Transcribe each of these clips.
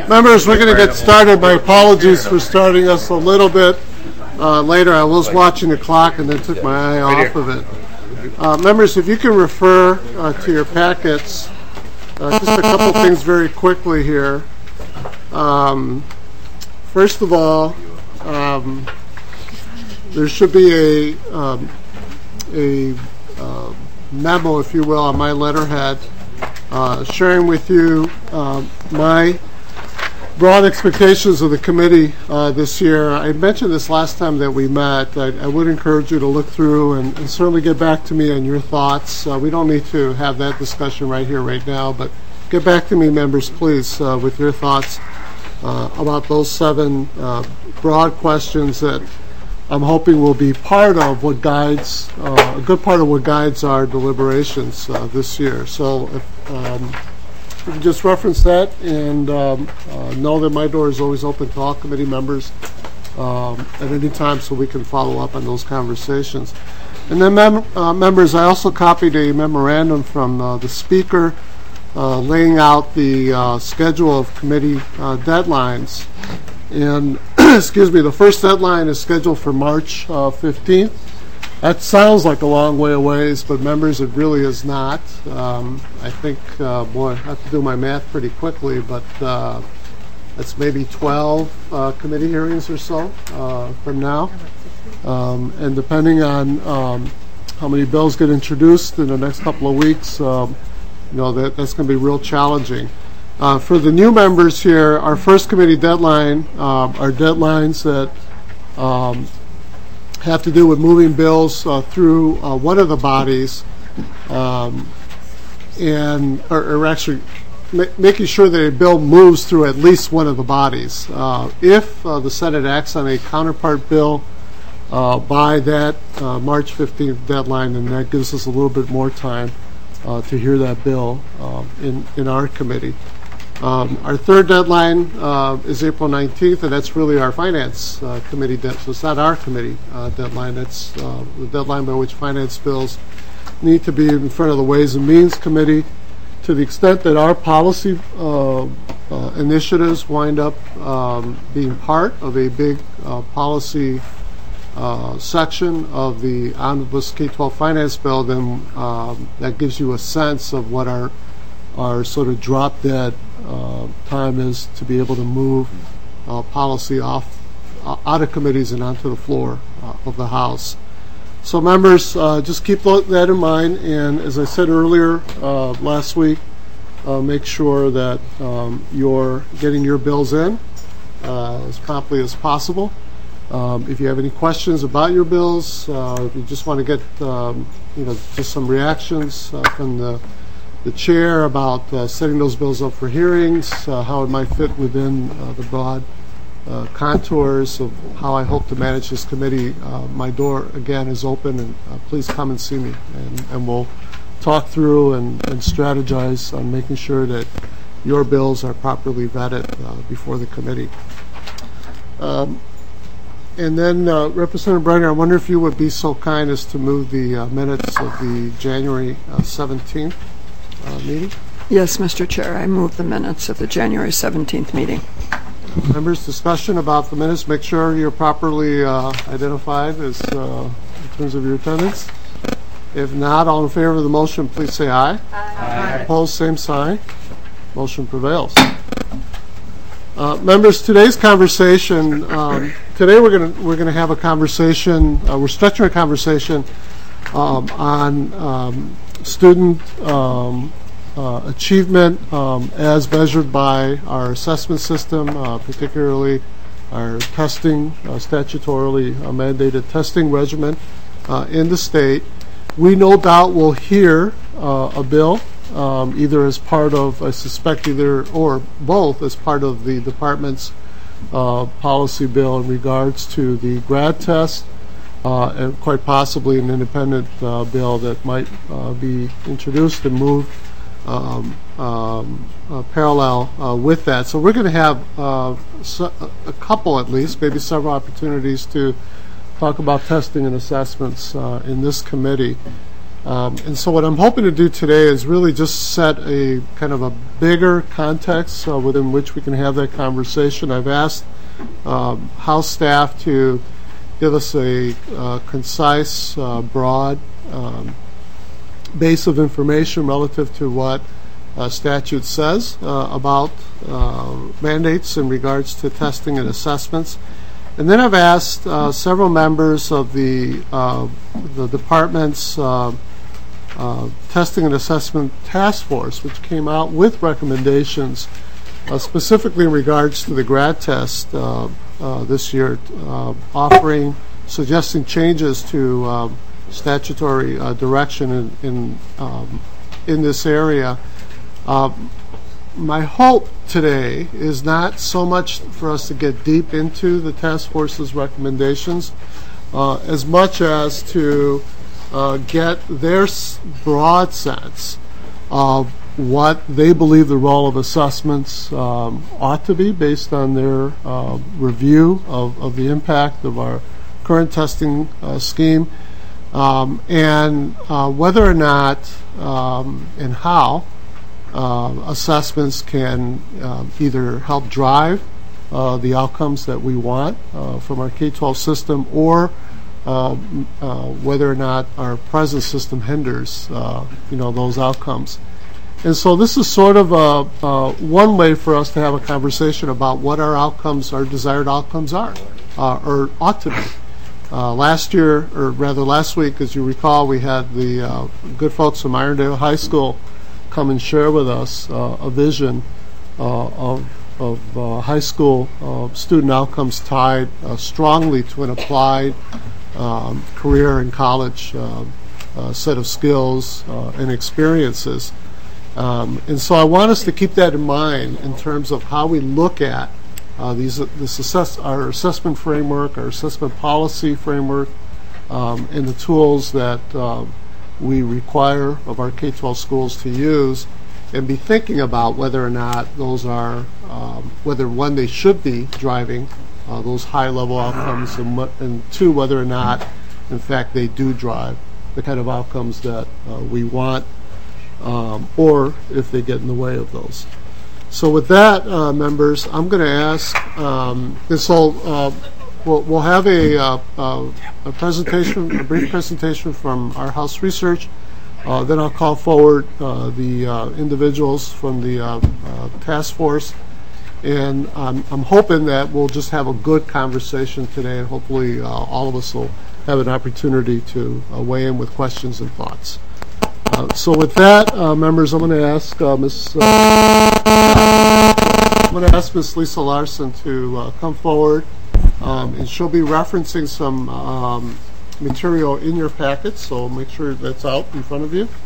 Members, we're going to get started. My apologies for starting us a little bit later. I was watching the clock and then took my eye off of it. Members, if you can refer to your packets, just a couple things very quickly here. First of all, there should be a memo, if you will, on my letterhead sharing with you my broad expectations of the committee this year. I mentioned this last time that we met. I would encourage you to look through and certainly get back to me on your thoughts. We don't need to have that discussion right here, right now, but get back to me, members, please, with your thoughts about those 7 broad questions that I'm hoping will be part of what guides, a good part of what guides our deliberations this year. So if you can just reference that and know that my door is always open to all committee members at any time so we can follow up on those conversations. And then members, I also copied a memorandum from the Speaker laying out the schedule of committee deadlines. And excuse me, the first deadline is scheduled for March 15th. That sounds like a long way away, but members, it really is not. I think, boy, I have to do my math pretty quickly, but that's maybe 12 committee hearings or so from now. And depending on how many bills get introduced in the next couple of weeks, that's going to be real challenging. For the new members here, our first committee deadline are deadlines that have to do with moving bills through one of the bodies and or actually making sure that a bill moves through at least one of the bodies. If the Senate acts on a counterpart bill by that March 15th deadline, then that gives us a little bit more time to hear that bill in our committee. Our third deadline is April 19th, and that's really our Finance Committee deadline. So it's not our committee deadline. That's the deadline by which finance bills need to be in front of the Ways and Means Committee. To the extent that our policy initiatives wind up being part of a big policy section of the Omnibus K-12 Finance Bill, then that gives you a sense of what our sort of drop-dead time is to be able to move policy out of committees and onto the floor of the House. So members, just keep that in mind, and as I said earlier last week, make sure that you're getting your bills in as promptly as possible. If you have any questions about your bills, if you just want to get just some reactions from the chair about setting those bills up for hearings, how it might fit within the broad contours of how I hope to manage this committee, my door again is open, and please come and see me, and we'll talk through and strategize on making sure that your bills are properly vetted before the committee. And then, Representative Brenner, I wonder if you would be so kind as to move the minutes of the January 17th meeting? Yes, Mr. Chair, I move the minutes of the January 17th meeting. Members, discussion about the minutes. Make sure you're properly identified as in terms of your attendance. If not, all in favor of the motion, please say aye. Aye. Opposed, same sign. Motion prevails. Members, today's conversation. Today we're going to have a conversation. We're structuring a conversation on student achievement as measured by our assessment system, particularly our testing, statutorily mandated testing regimen in the state. We no doubt will hear a bill, either as part of, I suspect either or both, as part of the department's policy bill in regards to the grad test, and quite possibly an independent bill that might be introduced and moved parallel with that. So we're going to have a couple, at least, maybe several opportunities to talk about testing and assessments in this committee. And so what I'm hoping to do today is really just set a kind of a bigger context within which we can have that conversation. I've asked House staff to give us a concise, broad base of information relative to what statute says about mandates in regards to testing and assessments. And then I've asked several members of the department's Testing and Assessment Task Force, which came out with recommendations specifically in regards to the grad test this year, suggesting changes to statutory direction in this area. My hope today is not so much for us to get deep into the task force's recommendations as much as to get their broad sense of what they believe the role of assessments ought to be based on their review of the impact of our current testing scheme, and whether or not and how assessments can either help drive the outcomes that we want from our K-12 system, or whether or not our present system hinders those outcomes. And so this is sort of one way for us to have a conversation about what our outcomes, our desired outcomes are, or ought to be. Last week, as you recall, we had the good folks from Irondale High School come and share with us a vision of high school student outcomes tied strongly to an applied career and college set of skills and experiences. And so I want us to keep that in mind in terms of how we look at our assessment framework, our assessment policy framework, and the tools that we require of our K-12 schools to use, and be thinking about whether or not those are, whether one, they should be driving those high-level outcomes, and two, whether or not, in fact, they do drive the kind of outcomes that we want, or if they get in the way of those. So with that, members, I'm going to ask, we'll have a presentation, a brief presentation from our House Research. Then I'll call forward the individuals from the task force, and I'm hoping that we'll just have a good conversation today, and hopefully all of us will have an opportunity to weigh in with questions and thoughts. So with that, members, I'm going to ask Miss Lisa Larson to come forward, and she'll be referencing some material in your packets, so make sure that's out in front of you.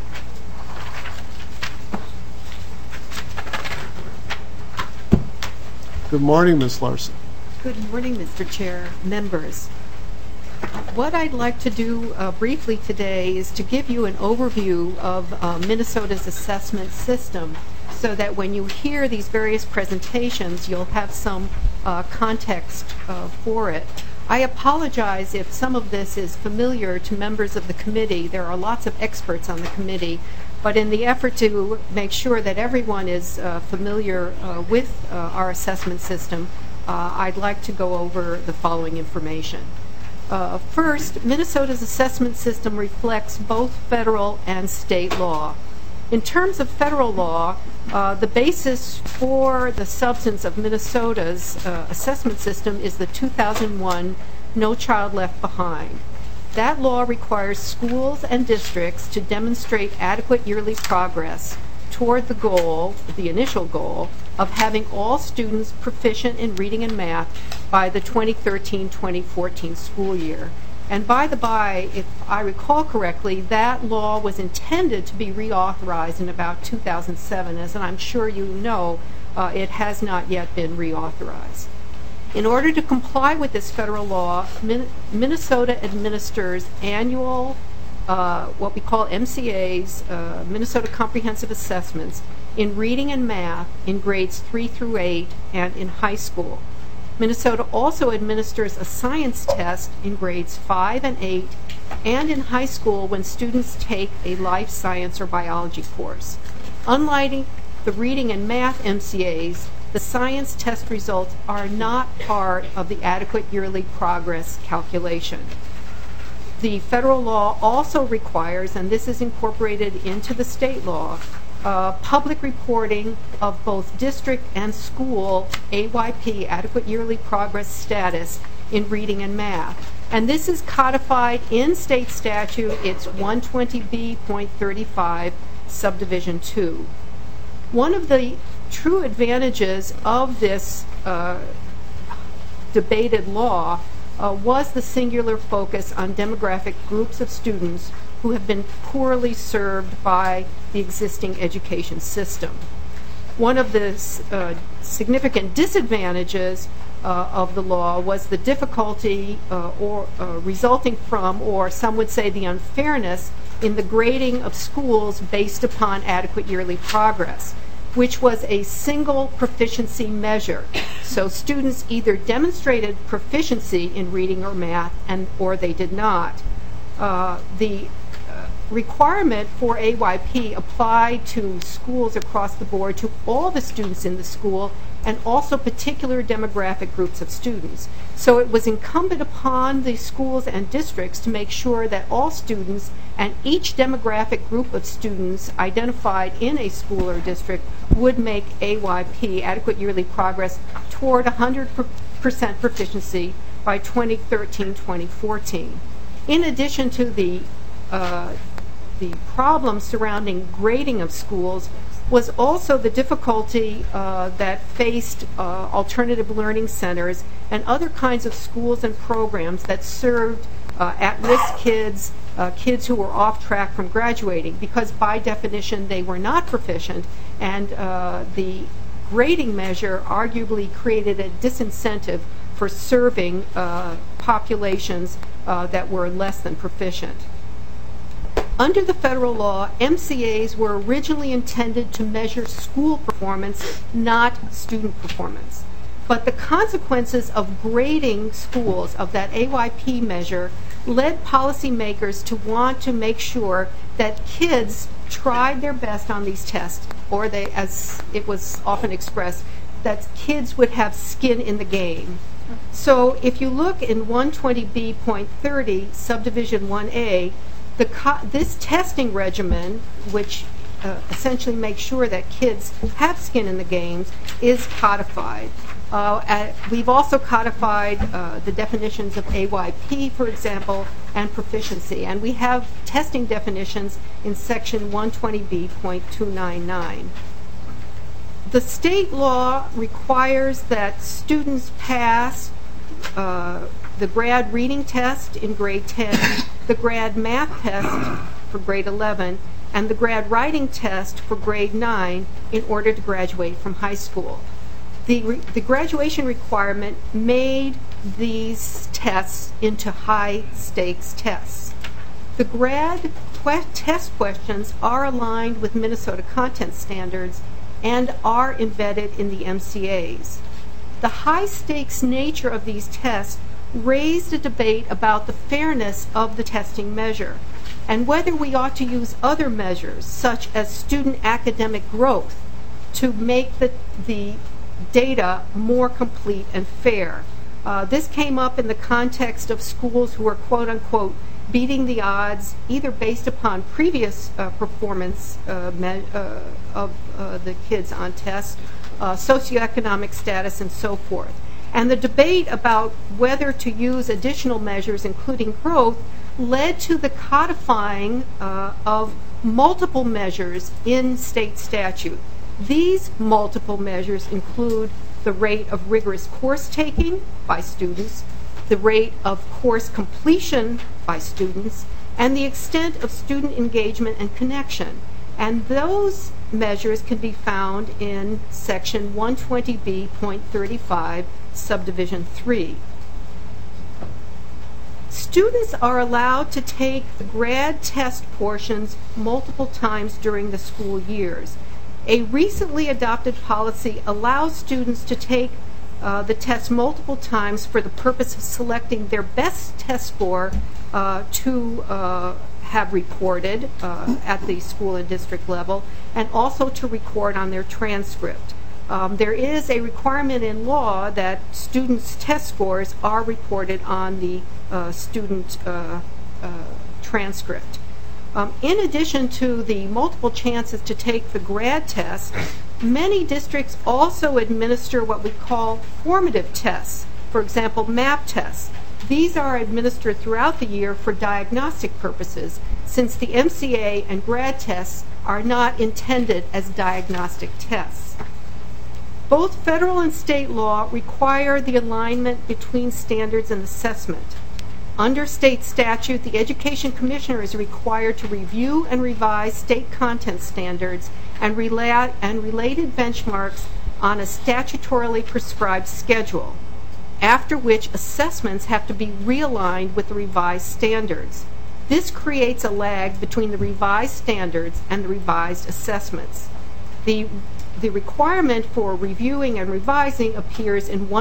Good morning, Ms. Larson. Good morning, Mr. Chair, members. What I'd like to do briefly today is to give you an overview of Minnesota's assessment system, so that when you hear these various presentations, you'll have some context for it. I apologize if some of this is familiar to members of the committee. There are lots of experts on the committee, but in the effort to make sure that everyone is familiar with our assessment system, I'd like to go over the following information. First, Minnesota's assessment system reflects both federal and state law. In terms of federal law, the basis for the substance of Minnesota's assessment system is the 2001 No Child Left Behind. That law requires schools and districts to demonstrate adequate yearly progress toward the goal, the initial goal, of having all students proficient in reading and math by the 2013-2014 school year. And by the by, if I recall correctly, that law was intended to be reauthorized in about 2007, as I'm sure you know, it has not yet been reauthorized. In order to comply with this federal law, Minnesota administers annual, what we call MCAs, Minnesota Comprehensive Assessments, in reading and math in grades 3 through 8 and in high school. Minnesota also administers a science test in grades 5 and 8 and in high school when students take a life science or biology course. Unlike the reading and math MCAs, the science test results are not part of the adequate yearly progress calculation. The federal law also requires, and this is incorporated into the state law, public reporting of both district and school AYP, adequate yearly progress status, in reading and math. And this is codified in state statute. It's 120B.35, subdivision 2. One of the true advantages of this debated law was the singular focus on demographic groups of students who have been poorly served by the existing education system. One of the significant disadvantages of the law was the difficulty resulting from, or some would say the unfairness, in the grading of schools based upon adequate yearly progress, which was a single proficiency measure. So students either demonstrated proficiency in reading or math, or they did not. The requirement for AYP applied to schools across the board, to all the students in the school, and also particular demographic groups of students. So it was incumbent upon the schools and districts to make sure that all students and each demographic group of students identified in a school or district would make AYP, adequate yearly progress, toward 100% proficiency by 2013-2014. In addition to the problem surrounding grading of schools was also the difficulty that faced alternative learning centers and other kinds of schools and programs that served at-risk kids, kids who were off track from graduating, because by definition they were not proficient, and the grading measure arguably created a disincentive for serving populations that were less than proficient. Under the federal law, MCAs were originally intended to measure school performance, not student performance. But the consequences of grading schools, of that AYP measure, led policymakers to want to make sure that kids tried their best on these tests, or they, as it was often expressed, that kids would have skin in the game. So if you look in 120B.30, subdivision 1A, this testing regimen, which essentially makes sure that kids have skin in the games, is codified. We've also codified the definitions of AYP, for example, and proficiency. And we have testing definitions in section 120B.299. The state law requires that students pass the grad reading test in grade 10, the grad math test for grade 11, and the grad writing test for grade 9 in order to graduate from high school. The graduation requirement made these tests into high-stakes tests. The grad test questions are aligned with Minnesota content standards and are embedded in the MCAs. The high-stakes nature of these tests raised a debate about the fairness of the testing measure and whether we ought to use other measures, such as student academic growth, to make the data more complete and fair. This came up in the context of schools who were, quote-unquote, beating the odds, either based upon previous performance of the kids on tests, socioeconomic status, and so forth. And the debate about whether to use additional measures, including growth, led to the codifying of multiple measures in state statute. These multiple measures include the rate of rigorous course taking by students, the rate of course completion by students, and the extent of student engagement and connection. And those measures can be found in section 120B.35, subdivision 3. Students are allowed to take the grad test portions multiple times during the school years. A recently adopted policy allows students to take the test multiple times for the purpose of selecting their best test score to have reported at the school and district level, and also to record on their transcript. There is a requirement in law that students' test scores are reported on the student transcript. In addition to the multiple chances to take the grad test, many districts also administer what we call formative tests, for example, MAP tests. These are administered throughout the year for diagnostic purposes, since the MCA and grad tests are not intended as diagnostic tests. Both federal and state law require the alignment between standards and assessment. Under state statute, the Education Commissioner is required to review and revise state content standards and related benchmarks on a statutorily prescribed schedule, after which assessments have to be realigned with the revised standards. This creates a lag between the revised standards and the revised assessments. The requirement for reviewing and revising appears in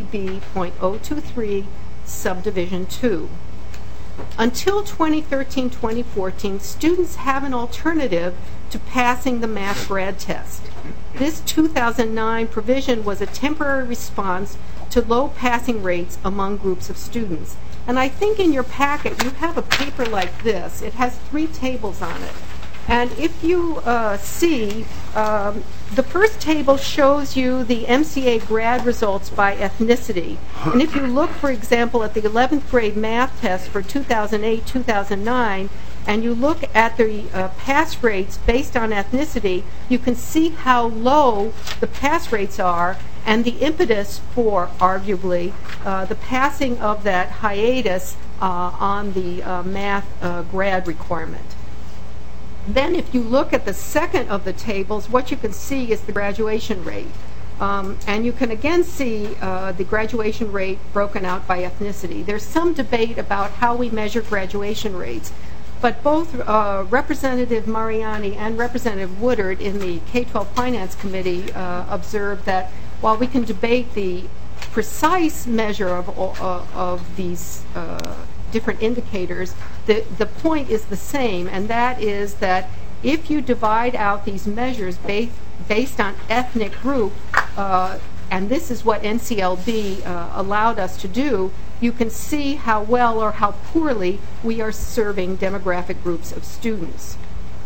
120B.023 subdivision 2. Until 2013-2014, students have an alternative to passing the math grad test. This 2009 provision was a temporary response to low passing rates among groups of students. And I think in your packet you have a paper like this. It has 3 tables on it. And if you see, the first table shows you the MCA grad results by ethnicity. And if you look, for example, at the 11th grade math test for 2008-2009, and you look at the pass rates based on ethnicity, you can see how low the pass rates are and the impetus for, arguably, the passing of that hiatus on the math grad requirement. Then if you look at the second of the tables, what you can see is the graduation rate. And you can again see the graduation rate broken out by ethnicity. There's some debate about how we measure graduation rates, but both Representative Mariani and Representative Woodard in the K-12 Finance Committee observed that while we can debate the precise measure of these different indicators, the point is the same, and that is that if you divide out these measures based on ethnic group, and this is what NCLB allowed us to do, you can see how well or how poorly we are serving demographic groups of students.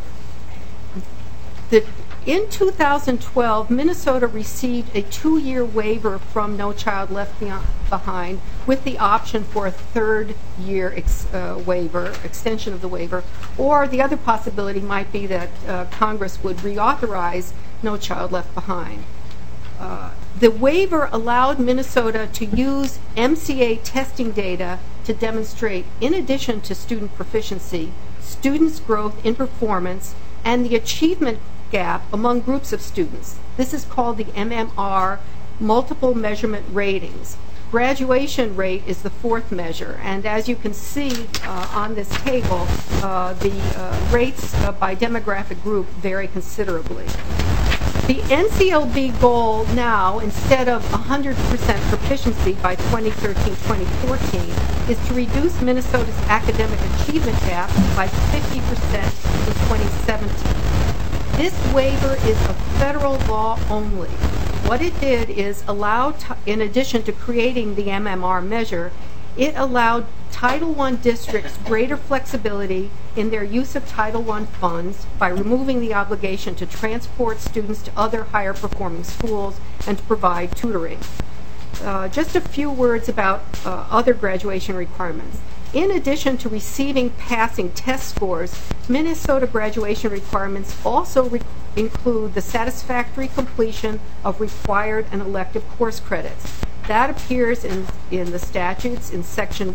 In 2012, Minnesota received a 2-year waiver from No Child Left Behind with the option for a 3rd year extension of the waiver, or the other possibility might be that Congress would reauthorize No Child Left Behind. The waiver allowed Minnesota to use MCA testing data to demonstrate, in addition to student proficiency, students' growth in performance and the achievement gap among groups of students. This is called the MMR, Multiple Measurement Ratings. Graduation rate is the 4th measure, and as you can see on this table, the rates by demographic group vary considerably. The NCLB goal now, instead of 100% proficiency by 2013-2014, is to reduce Minnesota's academic achievement gap by 50% in 2017. This waiver is a federal law only. What it did is allow, in addition to creating the MMR measure, it allowed Title I districts greater flexibility in their use of Title I funds by removing the obligation to transport students to other higher performing schools and to provide tutoring. Just a few words about other graduation requirements. In addition to receiving passing test scores, Minnesota graduation requirements also include the satisfactory completion of required and elective course credits. That appears in the statutes in section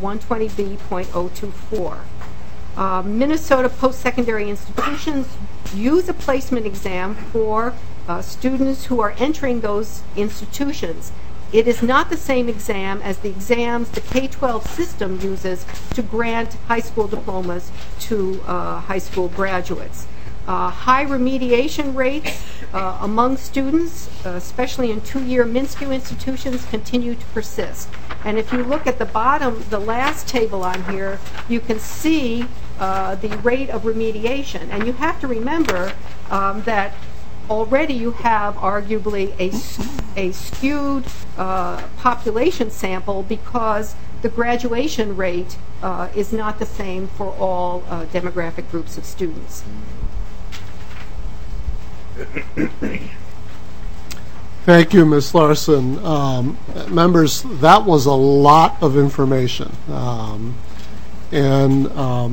120B.024. Minnesota post-secondary institutions use a placement exam for students who are entering those institutions. It is not the same exam as the exams the K-12 system uses to grant high school diplomas to high school graduates. High remediation rates among students, especially in two-year MnSCU institutions, continue to persist. And if you look at the bottom, the last table on here, you can see the rate of remediation. And you have to remember that already you have arguably a skewed population sample because the graduation rate is not the same for all demographic groups of students. Thank you, Ms. Larson. Members, that was a lot of information. And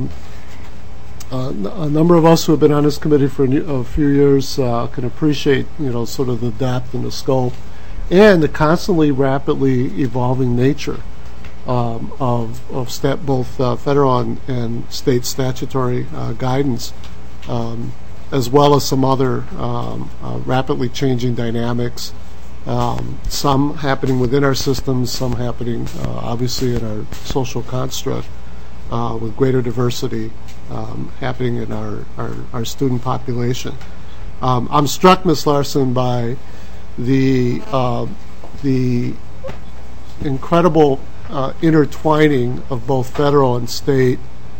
a number of us who have been on this committee for a few years can appreciate, sort of the depth and the scope and the constantly rapidly evolving nature of both federal and state statutory guidance, as well as some other rapidly changing dynamics, some happening within our systems, some happening obviously in our social construct with greater diversity happening in our student population. I'm struck, Ms. Larson, by the incredible intertwining of both federal and state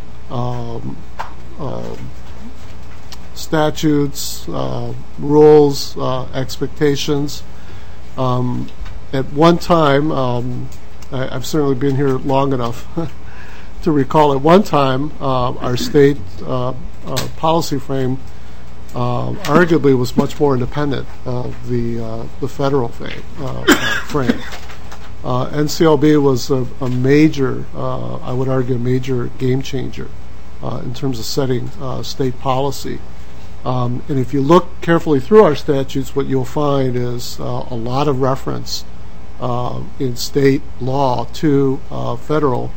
statutes, rules, expectations. At one time, I've certainly been here long enough to recall at one time our state policy frame arguably was much more independent of the federal frame. NCLB was a major, I would argue, a major game changer in terms of setting state policy. And if you look carefully through our statutes, what you'll find is a lot of reference in state law to federal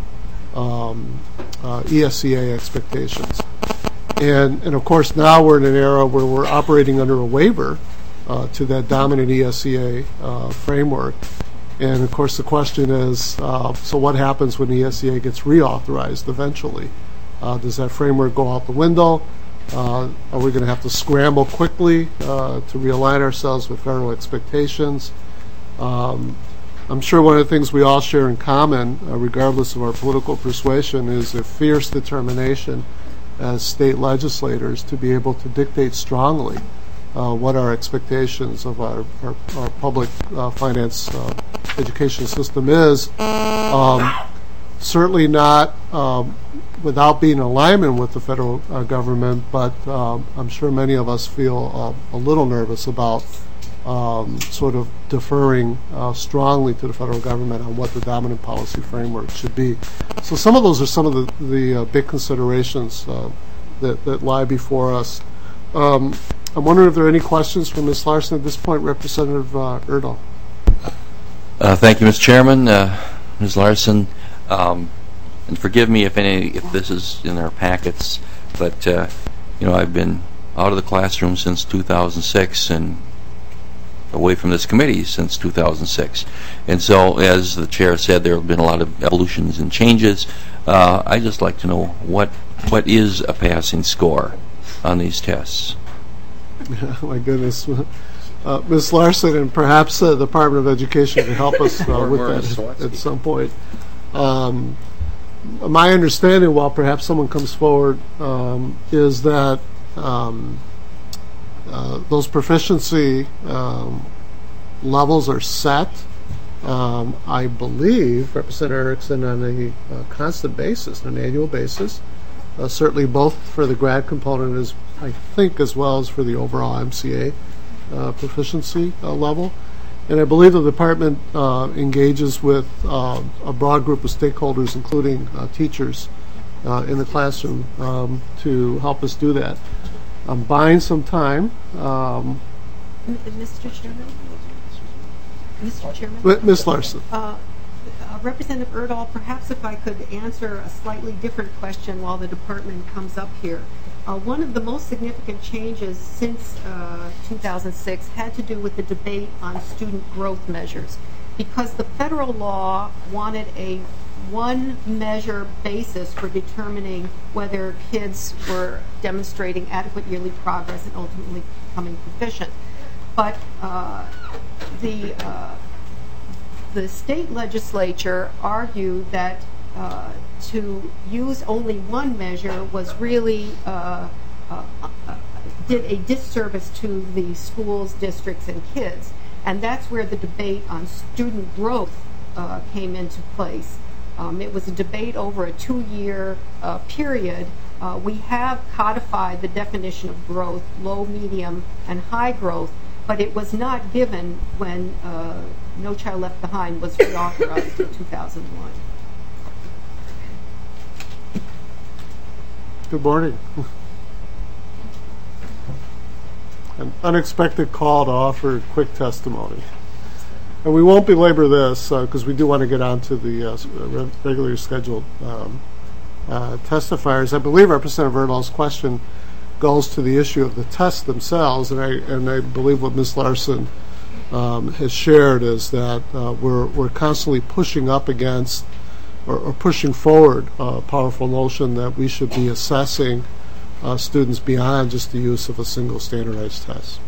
ESCA expectations. And of course, now we're in an era where we're operating under a waiver to that dominant ESCA framework. And of course, the question is, so what happens when the ESCA gets reauthorized eventually? Does that framework go out the window? Are we going to have to scramble quickly to realign ourselves with federal expectations? I'm sure one of the things we all share in common, regardless of our political persuasion, is a fierce determination as state legislators to be able to dictate strongly what our expectations of our public finance education system is. Certainly not without being in alignment with the federal government, but I'm sure many of us feel a little nervous about sort of deferring strongly to the federal government on what the dominant policy framework should be. So some of those are some of the big considerations that lie before us. I'm wondering if there are any questions from Ms. Larson at this point. Representative Erdahl. Thank you, Mr. Chairman. Ms. Larson, and forgive me if this is in our packets, but I've been out of the classroom since 2006 and away from this committee since 2006. And so, as the chair said, there have been a lot of evolutions and changes. I'd just like to know what is a passing score on these tests? My goodness. Ms. Larson, and perhaps the Department of Education can help us with that at some point. My understanding, while perhaps someone comes forward, is that those proficiency levels are set, I believe, Representative Erickson, on a constant basis, on an annual basis, certainly both for the grad component, as I think, as well as for the overall MCA proficiency level. And I believe the department engages with a broad group of stakeholders, including teachers in the classroom, to help us do that. I'm buying some time. Mr. Chairman? Mr. Chairman? Ms. Larson. Representative Erdahl, perhaps if I could answer a slightly different question while the department comes up here. One of the most significant changes since 2006 had to do with the debate on student growth measures, because the federal law wanted a one measure basis for determining whether kids were demonstrating adequate yearly progress and ultimately becoming proficient. But the state legislature argued that to use only one measure was really did a disservice to the schools, districts, and kids. And that's where the debate on student growth came into place. It was a debate over a 2-year period. We have codified the definition of growth, low, medium, and high growth, but it was not given when No Child Left Behind was reauthorized in 2001. Good morning. An unexpected call to offer quick testimony. And we won't belabor this because we do want to get on to the regularly scheduled testifiers. I believe Representative Erdal's question goes to the issue of the tests themselves, and I believe what Ms. Larson has shared is that we're constantly pushing up against or pushing forward a powerful notion that we should be assessing students beyond just the use of a single standardized test.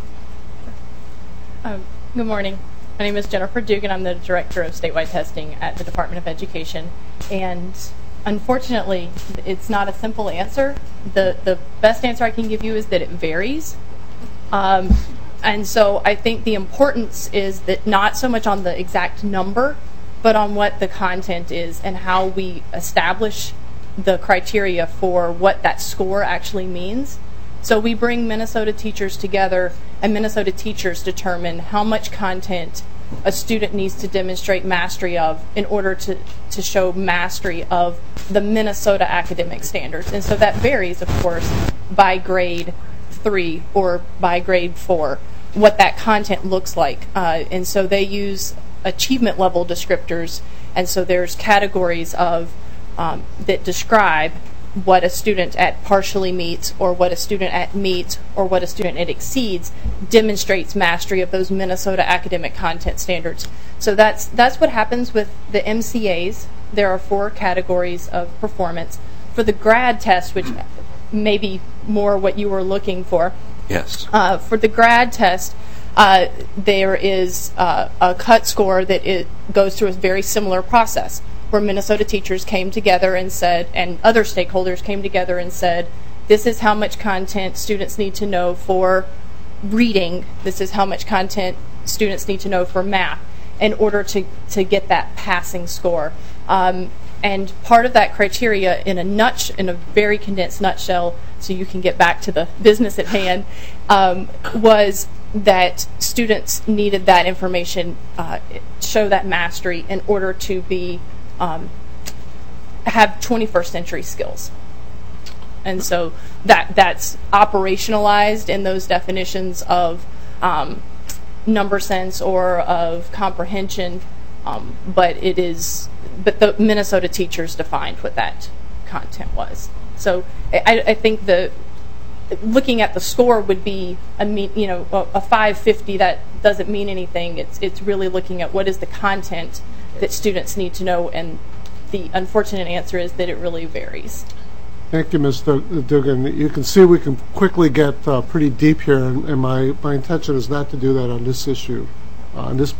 Good morning. My name is Jennifer Dugan. I'm the Director of Statewide Testing at the Department of Education. And unfortunately, it's not a simple answer. The best answer I can give you is that it varies. And so I think the importance is that not so much on the exact number, but on what the content is and how we establish the criteria for what that score actually means. So we bring Minnesota teachers together, and Minnesota teachers determine how much content a student needs to demonstrate mastery of in order to show mastery of the Minnesota academic standards. And so that varies, of course, by grade 3 or by grade 4, what that content looks like. And so they use achievement level descriptors, and so there's categories of that describe what a student at partially meets, or what a student at meets, or what a student at exceeds demonstrates mastery of those Minnesota academic content standards. So that's what happens with the MCAs. There are 4 categories of performance. For the grad test, which may be more what you were looking for. Yes. For the grad test, there is a cut score that it goes through a very similar process, where Minnesota teachers came together and said, and other stakeholders came together and said, this is how much content students need to know for reading, this is how much content students need to know for math in order to get that passing score. And part of that criteria in a very condensed nutshell, so you can get back to the business at hand, was that students needed that information, show that mastery in order to be have 21st century skills. And so that's operationalized in those definitions of number sense or of comprehension, but the Minnesota teachers defined what that content was. So I think looking at the score would be a 550. That doesn't mean anything. It's really looking at what is the content that students need to know, and the unfortunate answer is that it really varies. Thank you, Ms. Dugan. You can see we can quickly get pretty deep here, and my intention is not to do that on this issue. At this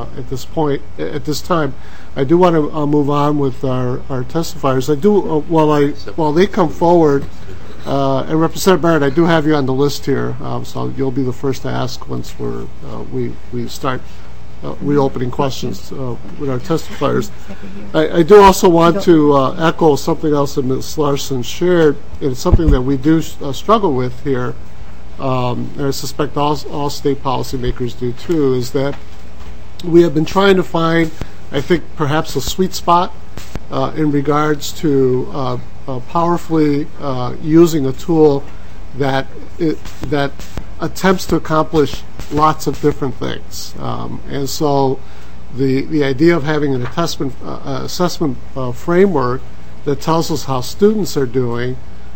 time, I do want to move on with our testifiers. I do while they come forward, and Representative Barrett, I do have you on the list here, so you'll be the first to ask once we start reopening questions with our testifiers. I do also want to echo something else that Ms. Larson shared. It's something that we do struggle with here, and I suspect all state policymakers do too, is that we have been trying to find, I think, perhaps a sweet spot in regards to powerfully using a tool that attempts to accomplish lots of different things. And so the idea of having an assessment framework that tells us how students are doing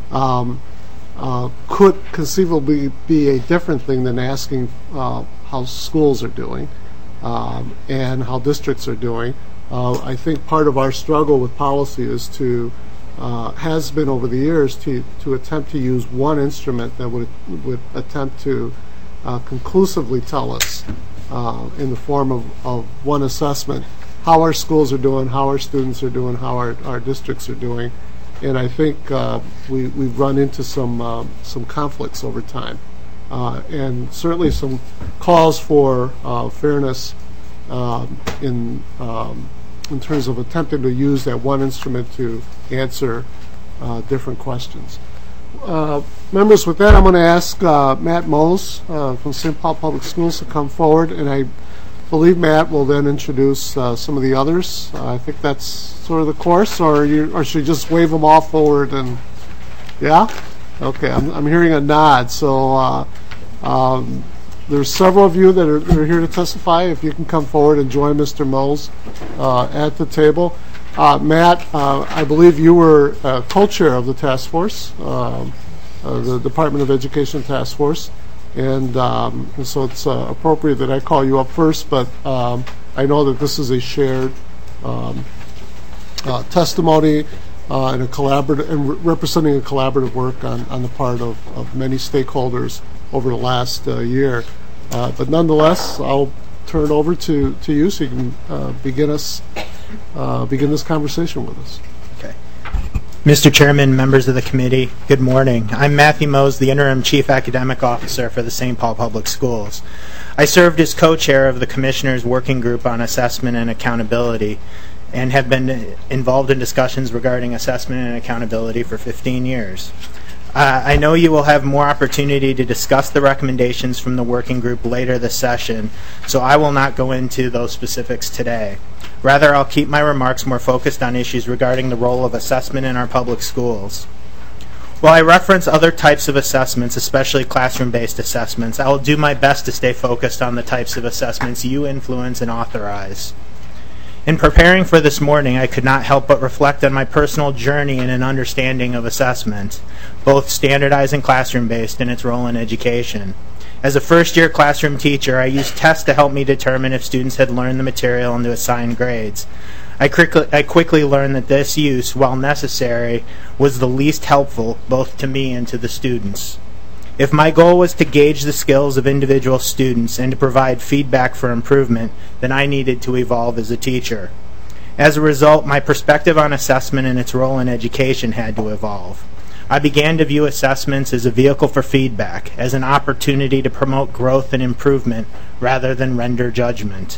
could conceivably be a different thing than asking how schools are doing and how districts are doing. I think part of our struggle with policy is has been over the years to attempt to use one instrument that would attempt to conclusively tell us in the form of one assessment how our schools are doing, how our students are doing, how our districts are doing. And I think we've run into some conflicts over time, and certainly some calls for fairness in terms of attempting to use that one instrument to answer different questions. Members, with that, I'm going to ask Matt Mose from St. Paul Public Schools to come forward, and I believe Matt will then introduce some of the others. I think that's sort of the course, or should you just wave them all forward and, yeah? Okay, I'm hearing a nod. So there's several of you that are here to testify. If you can come forward and join Mr. Mose at the table. Matt, I believe you were co-chair of the task force, the Department of Education task force. And so it's appropriate that I call you up first, but I know that this is a shared testimony and a collaborative, and representing a collaborative work on the part of many stakeholders over the last year. But nonetheless, I'll turn it over to you so you can begin this conversation with us. Okay. Mr. Chairman, members of the committee, good morning. I'm Matthew Mose, the Interim Chief Academic Officer for the St. Paul Public Schools. I served as co-chair of the Commissioner's Working Group on Assessment and Accountability and have been involved in discussions regarding assessment and accountability for 15 years. I know you will have more opportunity to discuss the recommendations from the working group later this session, so I will not go into those specifics today. Rather, I'll keep my remarks more focused on issues regarding the role of assessment in our public schools. While I reference other types of assessments, especially classroom-based assessments, I will do my best to stay focused on the types of assessments you influence and authorize. In preparing for this morning, I could not help but reflect on my personal journey in an understanding of assessment, both standardized and classroom-based, and its role in education. As a first-year classroom teacher, I used tests to help me determine if students had learned the material and to assign grades. I quickly learned that this use, while necessary, was the least helpful both to me and to the students. If my goal was to gauge the skills of individual students and to provide feedback for improvement, then I needed to evolve as a teacher. As a result, my perspective on assessment and its role in education had to evolve. I began to view assessments as a vehicle for feedback, as an opportunity to promote growth and improvement rather than render judgment.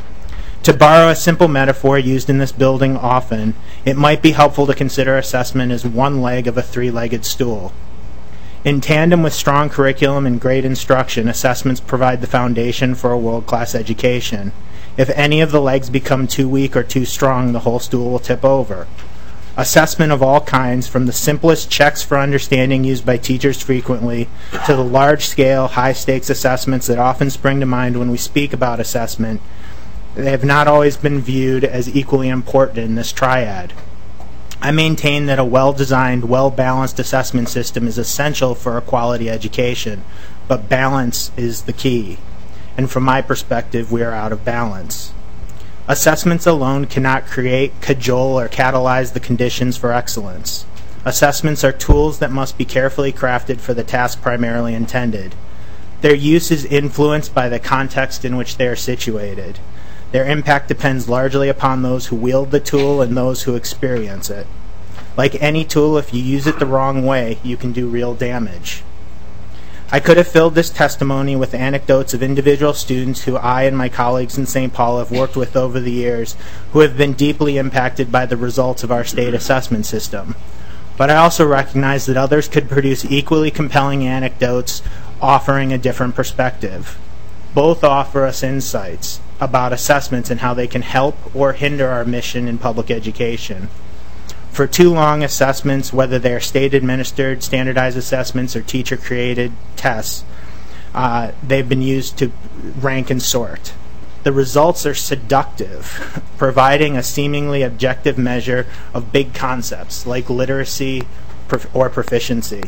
To borrow a simple metaphor used in this building often, it might be helpful to consider assessment as one leg of a three-legged stool. In tandem with strong curriculum and great instruction, assessments provide the foundation for a world-class education. If any of the legs become too weak or too strong, the whole stool will tip over. Assessment of all kinds, from the simplest checks for understanding used by teachers frequently, to the large-scale, high-stakes assessments that often spring to mind when we speak about assessment, they have not always been viewed as equally important in this triad. I maintain that a well-designed, well-balanced assessment system is essential for a quality education, but balance is the key. And from my perspective, we are out of balance. Assessments alone cannot create, cajole, or catalyze the conditions for excellence. Assessments are tools that must be carefully crafted for the task primarily intended. Their use is influenced by the context in which they are situated. Their impact depends largely upon those who wield the tool and those who experience it. Like any tool, if you use it the wrong way, you can do real damage. I could have filled this testimony with anecdotes of individual students who I and my colleagues in St. Paul have worked with over the years who have been deeply impacted by the results of our state assessment system. But I also recognize that others could produce equally compelling anecdotes offering a different perspective. Both offer us insights about assessments and how they can help or hinder our mission in public education. For too long, assessments, whether they are state-administered, standardized assessments, or teacher-created tests, they've been used to rank and sort. The results are seductive, providing a seemingly objective measure of big concepts like literacy or proficiency.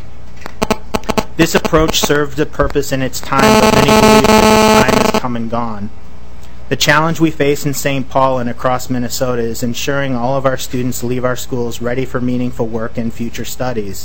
This approach served a purpose in its time, but many believe that its time has come and gone. The challenge we face in St. Paul and across Minnesota is ensuring all of our students leave our schools ready for meaningful work and future studies.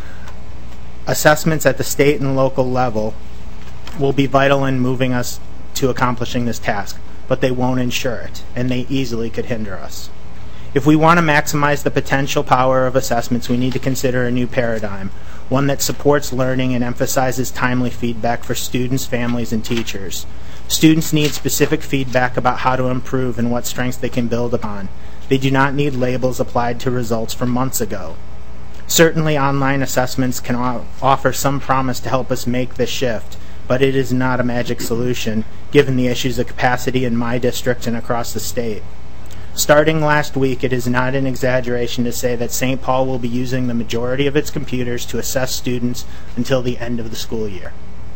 Assessments at the state and local level will be vital in moving us to accomplishing this task, but they won't ensure it, and they easily could hinder us. If we want to maximize the potential power of assessments, we need to consider a new paradigm, one that supports learning and emphasizes timely feedback for students, families, and teachers. Students need specific feedback about how to improve and what strengths they can build upon. They do not need labels applied to results from months ago. Certainly, online assessments can offer some promise to help us make this shift, but it is not a magic solution, given the issues of capacity in my district and across the state. Starting last week, it is not an exaggeration to say that St. Paul will be using the majority of its computers to assess students until the end of the school year.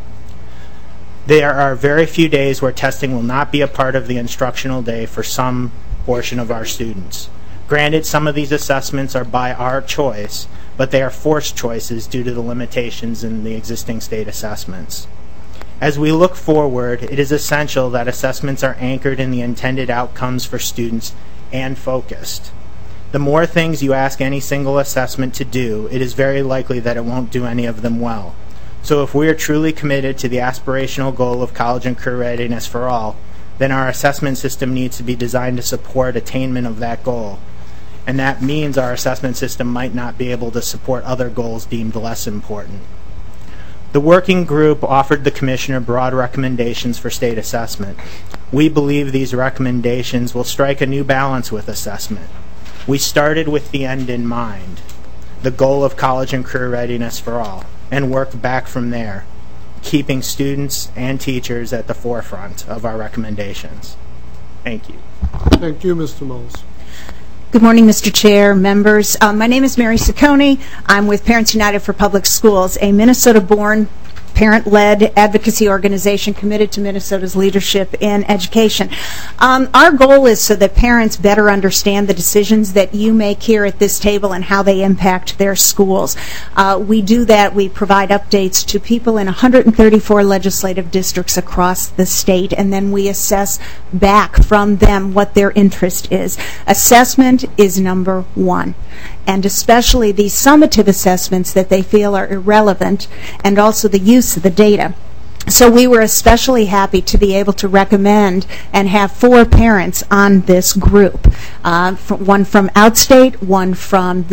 There are very few days where testing will not be a part of the instructional day for some portion of our students. Granted, some of these assessments are by our choice, but they are forced choices due to the limitations in the existing state assessments. As we look forward, it is essential that assessments are anchored in the intended outcomes for students and focused. The more things you ask any single assessment to do, it is very likely that it won't do any of them well. So if we are truly committed to the aspirational goal of college and career readiness for all, then our assessment system needs to be designed to support attainment of that goal. And that means our assessment system might not be able to support other goals deemed less important. The working group offered the Commissioner broad recommendations for state assessment. We believe these recommendations will strike a new balance with assessment. We started with the end in mind, the goal of college and career readiness for all, and worked back from there, keeping students and teachers at the forefront of our recommendations. Thank you. Thank you, Mr. Mose. Good morning, Mr. Chair, members. My name is Mary Ciccone. I'm with Parents United for Public Schools, a Minnesota-born, parent-led advocacy organization committed to Minnesota's leadership in education. Our goal is so that parents better understand the decisions that you make here at this table and how they impact their schools. We do that. We provide updates to people in 134 legislative districts across the state, and then we assess back from them what their interest is. Assessment is number one, and especially these summative assessments that they feel are irrelevant, and also the use of the data. So we were especially happy to be able to recommend and have 4 parents on this group. One from outstate, one from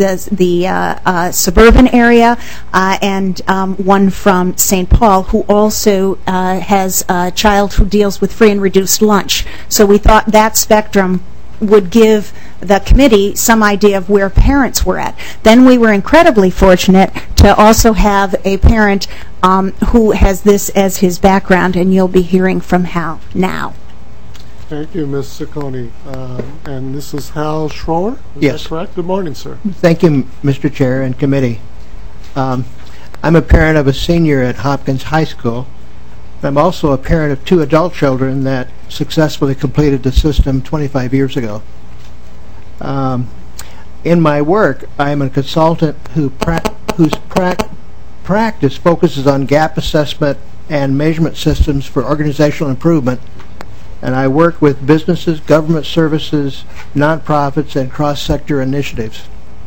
the suburban area, and one from St. Paul, who also has a child who deals with free and reduced lunch. So we thought that spectrum would give the committee some idea of where parents were at. Then we were incredibly fortunate to also have a parent who has this as his background, and you'll be hearing from Hal now. Thank you, Ms. Ciccone. And this is Hal Schroer? Yes. That correct? Good morning, sir. Thank you, Mr. Chair and committee. I'm a parent of a senior at Hopkins High School. I'm also a parent of 2 adult children that successfully completed the system 25 years ago. In my work, I am a consultant whose practice focuses on gap assessment and measurement systems for organizational improvement, and I work with businesses, government services, nonprofits, and cross-sector initiatives.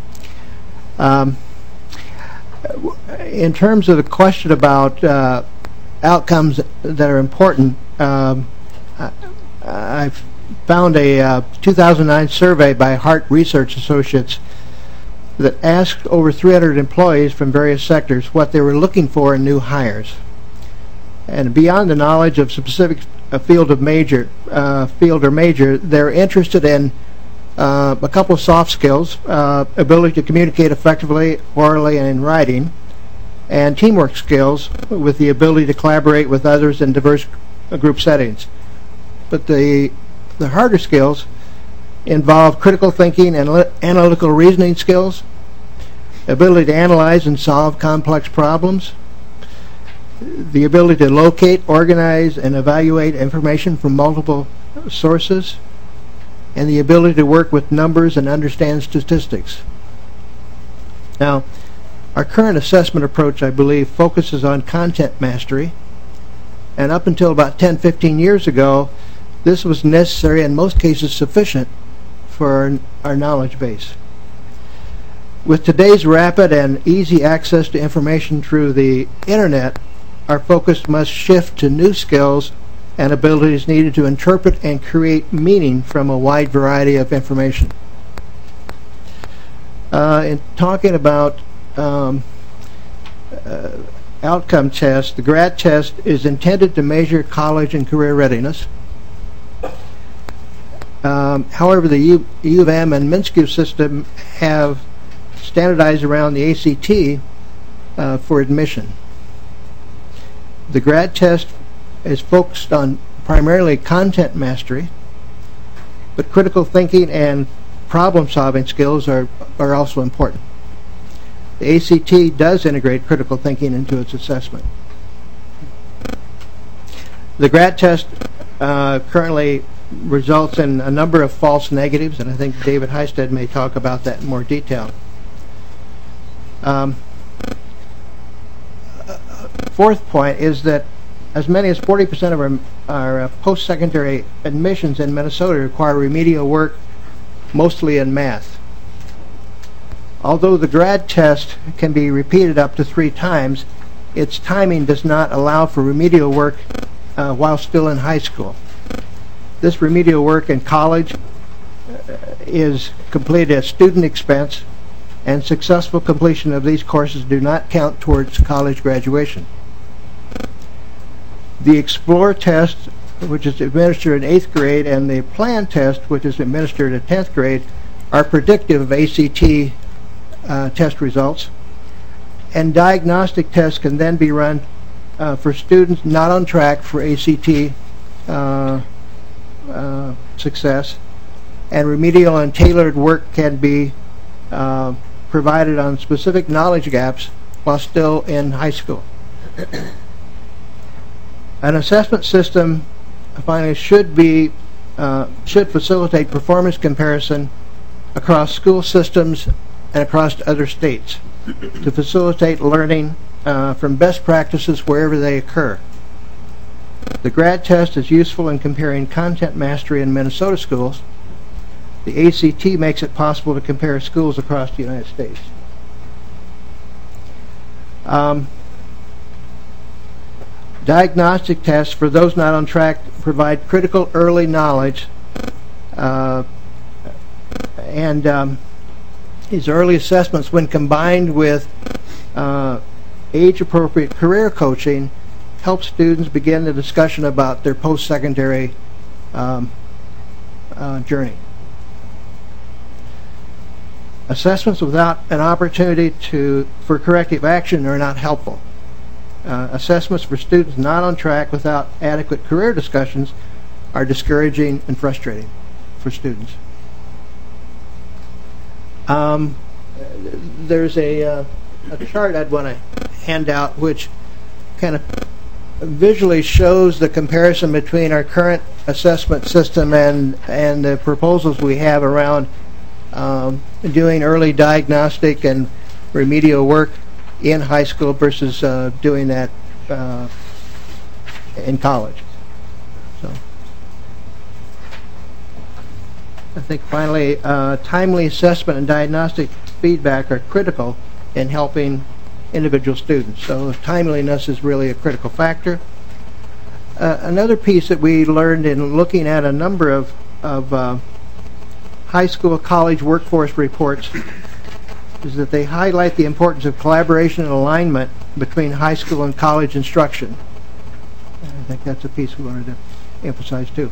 In terms of the question about outcomes that are important, I found a 2009 survey by Hart Research Associates that asked over 300 employees from various sectors what they were looking for in new hires. And beyond the knowledge of specific field or major, they're interested in a couple of soft skills, ability to communicate effectively, orally, and in writing, and teamwork skills with the ability to collaborate with others in diverse group settings. But the harder skills involve critical thinking and analytical reasoning skills, ability to analyze and solve complex problems, the ability to locate, organize, and evaluate information from multiple sources, and the ability to work with numbers and understand statistics. Now, our current assessment approach, I believe, focuses on content mastery, and up until about 10-15 years ago, This was necessary, in most cases sufficient, for our knowledge base. With today's rapid and easy access to information through the internet, our focus must shift to new skills and abilities needed to interpret and create meaning from a wide variety of information. In talking about outcome tests, the GRAD test is intended to measure college and career readiness. However, the U of M and MnSCU system have standardized around the ACT for admission. The GRAD test is focused on primarily content mastery, but critical thinking and problem-solving skills are also important. The ACT does integrate critical thinking into its assessment. The GRAD test currently results in a number of false negatives, and I think David Heisted may talk about that in more detail. Fourth point is that as many as 40% of our post-secondary admissions in Minnesota require remedial work, mostly in math. Although the GRAD test can be repeated up to 3 times, its timing does not allow for remedial work while still in high school. This remedial work in college is completed at student expense, and successful completion of these courses do not count towards college graduation. The Explore test, which is administered in 8th grade, and the Plan test, which is administered in 10th grade, are predictive of ACT test results. And diagnostic tests can then be run for students not on track for ACT success, and remedial and tailored work can be provided on specific knowledge gaps while still in high school. An assessment system, finally, should facilitate performance comparison across school systems and across other states to facilitate learning from best practices wherever they occur. The GRAD test is useful in comparing content mastery in Minnesota schools. The ACT makes it possible to compare schools across the United States. Diagnostic tests for those not on track provide critical early knowledge, and these early assessments, when combined with age-appropriate career coaching, help students begin the discussion about their post-secondary journey. Assessments without an opportunity for corrective action are not helpful. Assessments for students not on track without adequate career discussions are discouraging and frustrating for students. There's a chart I'd want to hand out which kind of visually shows the comparison between our current assessment system and the proposals we have around doing early diagnostic and remedial work in high school versus doing that in college. So I think finally timely assessment and diagnostic feedback are critical in helping individual students. So timeliness is really a critical factor. Another piece that we learned in looking at a number of high school college workforce reports is that they highlight the importance of collaboration and alignment between high school and college instruction. And I think that's a piece we wanted to emphasize too.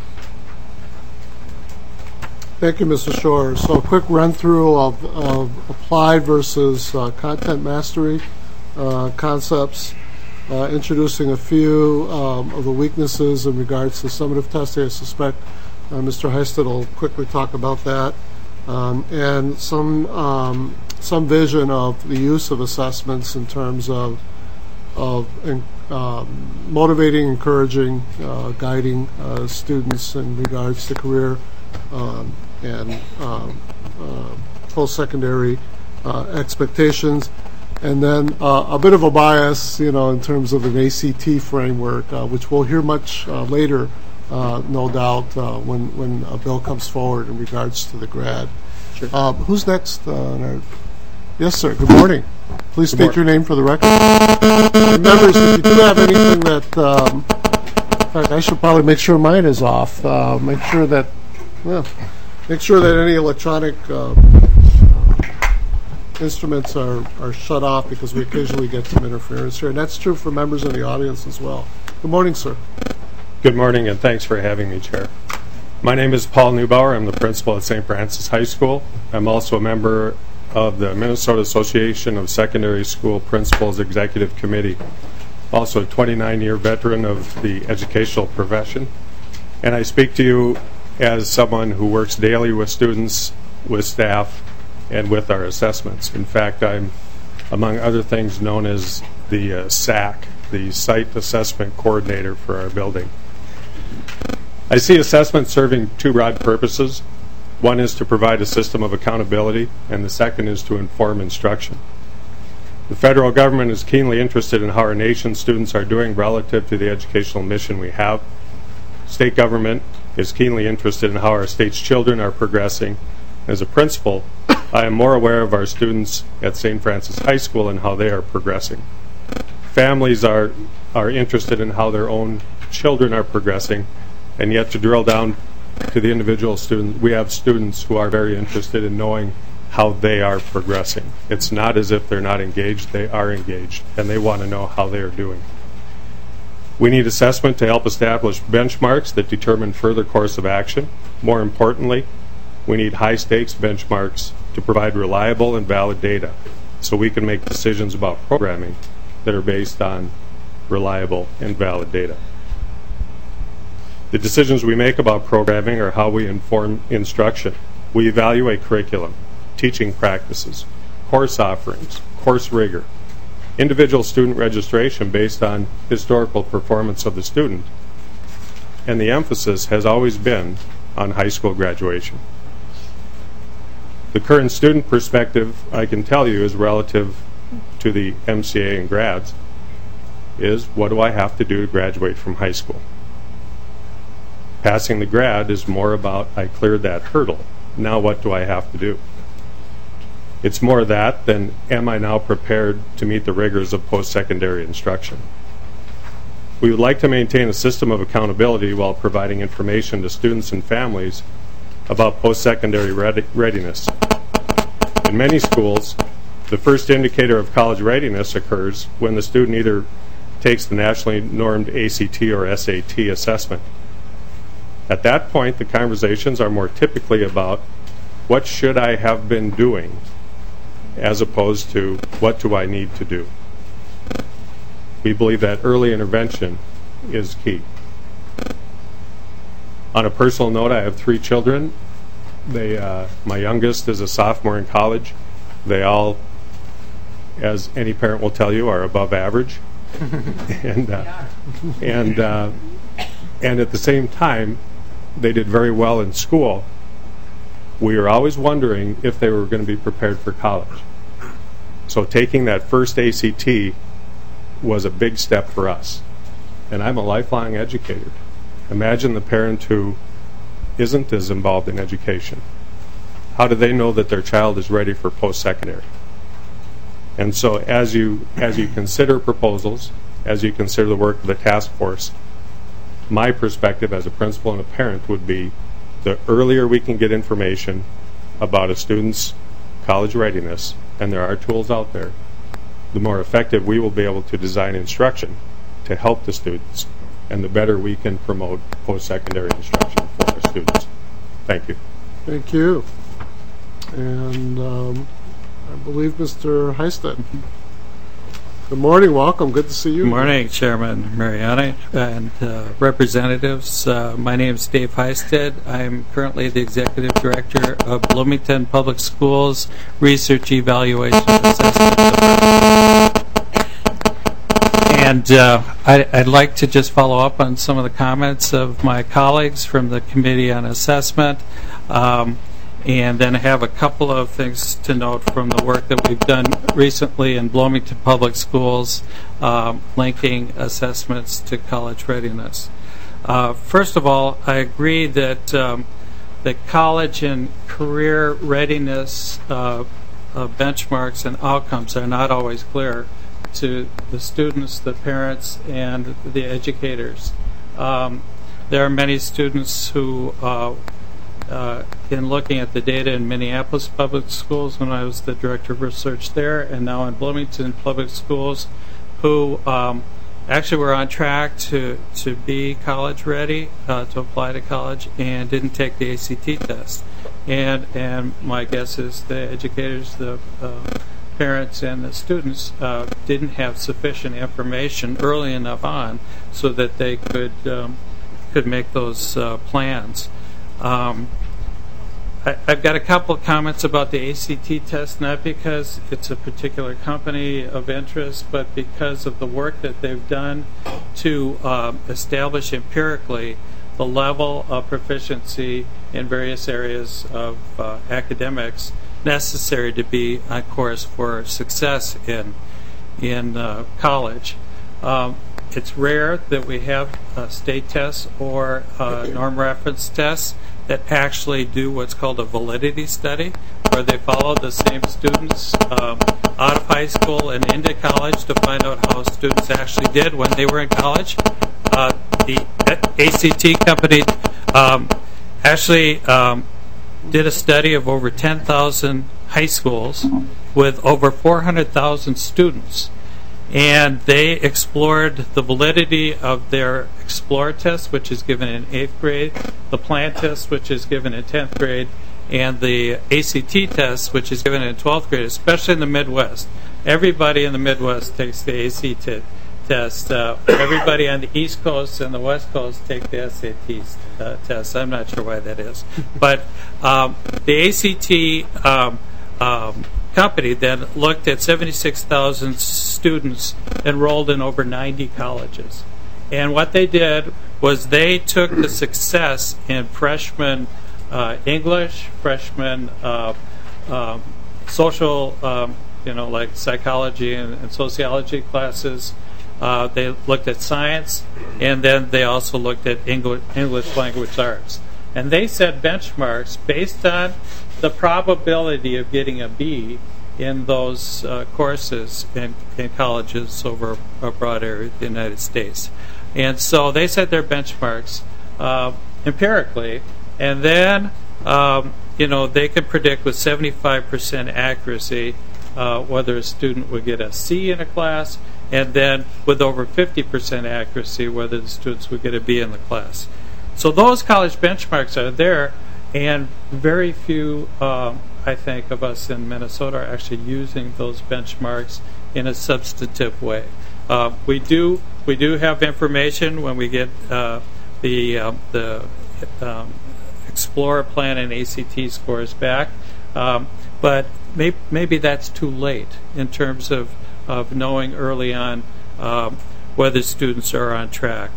Thank you, Mr. Shore. So a quick run-through of applied versus content mastery concepts, introducing a few of the weaknesses in regards to summative testing. I suspect Mr. Heisted will quickly talk about that, and some vision of the use of assessments in terms of motivating, encouraging, guiding students in regards to career and post-secondary expectations, and then a bit of a bias, in terms of an ACT framework, which we'll hear much later no doubt, when a bill comes forward in regards to the grad. Sure. Who's next? Yes, sir. Good morning. Please state your name for the record. And members, if you do have anything that, in fact, I should probably make sure mine is off. Make sure that any electronic instruments are shut off, because we occasionally get some interference here, and that's true for members in the audience as well. Good morning, sir. Good morning, and thanks for having me, Chair. My name is Paul Neubauer. I'm the principal at St. Francis High School. I'm also a member of the Minnesota Association of Secondary School Principals Executive Committee. Also a 29-year veteran of the educational profession. And I speak to you as someone who works daily with students, with staff, and with our assessments. In fact, I'm, among other things, known as the SAC, the Site Assessment Coordinator for our building. I see assessment serving two broad purposes. One is to provide a system of accountability, and the second is to inform instruction. The federal government is keenly interested in how our nation's students are doing relative to the educational mission we have. State government is keenly interested in how our state's children are progressing. As a principal, I am more aware of our students at St. Francis High School and how they are progressing. Families are interested in how their own children are progressing, and yet to drill down to the individual student, we have students who are very interested in knowing how they are progressing. It's not as if they're not engaged, they are engaged, and they want to know how they are doing. We need assessment to help establish benchmarks that determine further course of action. More importantly, we need high-stakes benchmarks to provide reliable and valid data so we can make decisions about programming that are based on reliable and valid data. The decisions we make about programming are how we inform instruction. We evaluate curriculum, teaching practices, course offerings, course rigor, individual student registration based on historical performance of the student, and the emphasis has always been on high school graduation. The current student perspective, I can tell you, is relative to the MCA and grads, is what do I have to do to graduate from high school? Passing the grad is more about I cleared that hurdle. Now what do I have to do? It's more that than am I now prepared to meet the rigors of post-secondary instruction. We would like to maintain a system of accountability while providing information to students and families about post-secondary readiness. In many schools, the first indicator of college readiness occurs when the student either takes the nationally normed ACT or SAT assessment. At that point, the conversations are more typically about what should I have been doing as opposed to what do I need to do. We believe that early intervention is key. On a personal note, I have 3 children. My youngest is a sophomore in college. They all, as any parent will tell you, are above average. and at the same time, they did very well in school. We were always wondering if they were going to be prepared for college. So taking that first ACT was a big step for us. And I'm a lifelong educator. Imagine the parent who isn't as involved in education. How do they know that their child is ready for post-secondary? And so as you consider proposals, as you consider the work of the task force, my perspective as a principal and a parent would be the earlier we can get information about a student's college readiness, and there are tools out there, the more effective we will be able to design instruction to help the students, and the better we can promote post-secondary instruction for our students. Thank you. Thank you. And I believe Mr. Heisted. Good morning. Welcome. Good to see you. Good morning, Chairman Mariani and representatives. My name is Dave Heisted. I'm currently the Executive Director of Bloomington Public Schools Research Evaluation Assessment Department. And I'd like to just follow up on some of the comments of my colleagues from the Committee on Assessment. And then have a couple of things to note from the work that we've done recently in Bloomington Public Schools, linking assessments to college readiness. First of all, I agree that the college and career readiness benchmarks and outcomes are not always clear to the students, the parents, and the educators. There are many students who, in looking at the data in Minneapolis Public Schools when I was the director of research there, and now in Bloomington Public Schools, who actually were on track to be college ready, to apply to college, and didn't take the ACT test. And my guess is the educators, the parents, and the students didn't have sufficient information early enough on so that they could make those plans. I've got a couple of comments about the ACT test, not because it's a particular company of interest, but because of the work that they've done to establish empirically the level of proficiency in various areas of academics necessary to be on course for success in college. It's rare that we have state tests or norm reference tests that actually do what's called a validity study, where they follow the same students out of high school and into college to find out how students actually did when they were in college. The ACT company actually did a study of over 10,000 high schools with over 400,000 students. And they explored the validity of their Explore test, which is given in 8th grade, the Plan test, which is given in 10th grade, and the ACT test, which is given in 12th grade, especially in the Midwest. Everybody in the Midwest takes the ACT test. Everybody on the East Coast and the West Coast take the SAT test. I'm not sure why that is. But the ACT company then looked at 76,000 students enrolled in over 90 colleges. And what they did was they took the success in freshman English, freshman social, like psychology and sociology classes. They looked at science, and then they also looked at English language arts. And they set benchmarks based on the probability of getting a B in those courses in colleges over a broad area of the United States. And so they set their benchmarks empirically, and then they could predict with 75% accuracy whether a student would get a C in a class, and then with over 50% accuracy whether the students would get a B in the class. So those college benchmarks are there, and very few, I think, of us in Minnesota are actually using those benchmarks in a substantive way. We do have information when we get the Explorer Plan and ACT scores back, but maybe that's too late in terms of knowing early on whether students are on track.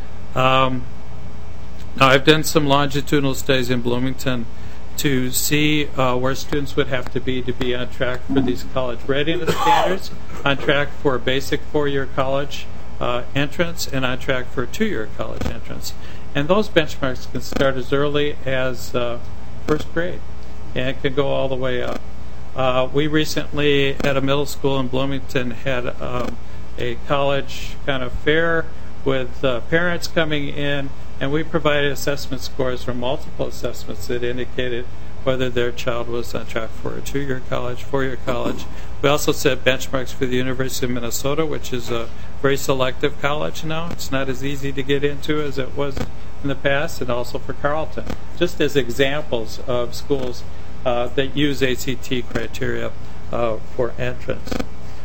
Now, I've done some longitudinal studies in Bloomington to see where students would have to be on track for these college readiness standards, on track for a basic 4-year college entrance, and on track for a 2-year college entrance. And those benchmarks can start as early as first grade, and it can go all the way up. We recently, at a middle school in Bloomington, had a college kind of fair with parents coming in, and we provided assessment scores from multiple assessments that indicated whether their child was on track for a 2-year college, 4-year college. We also set benchmarks for the University of Minnesota, which is a very selective college now. It's not as easy to get into as it was in the past, and also for Carleton, just as examples of schools that use ACT criteria for entrance.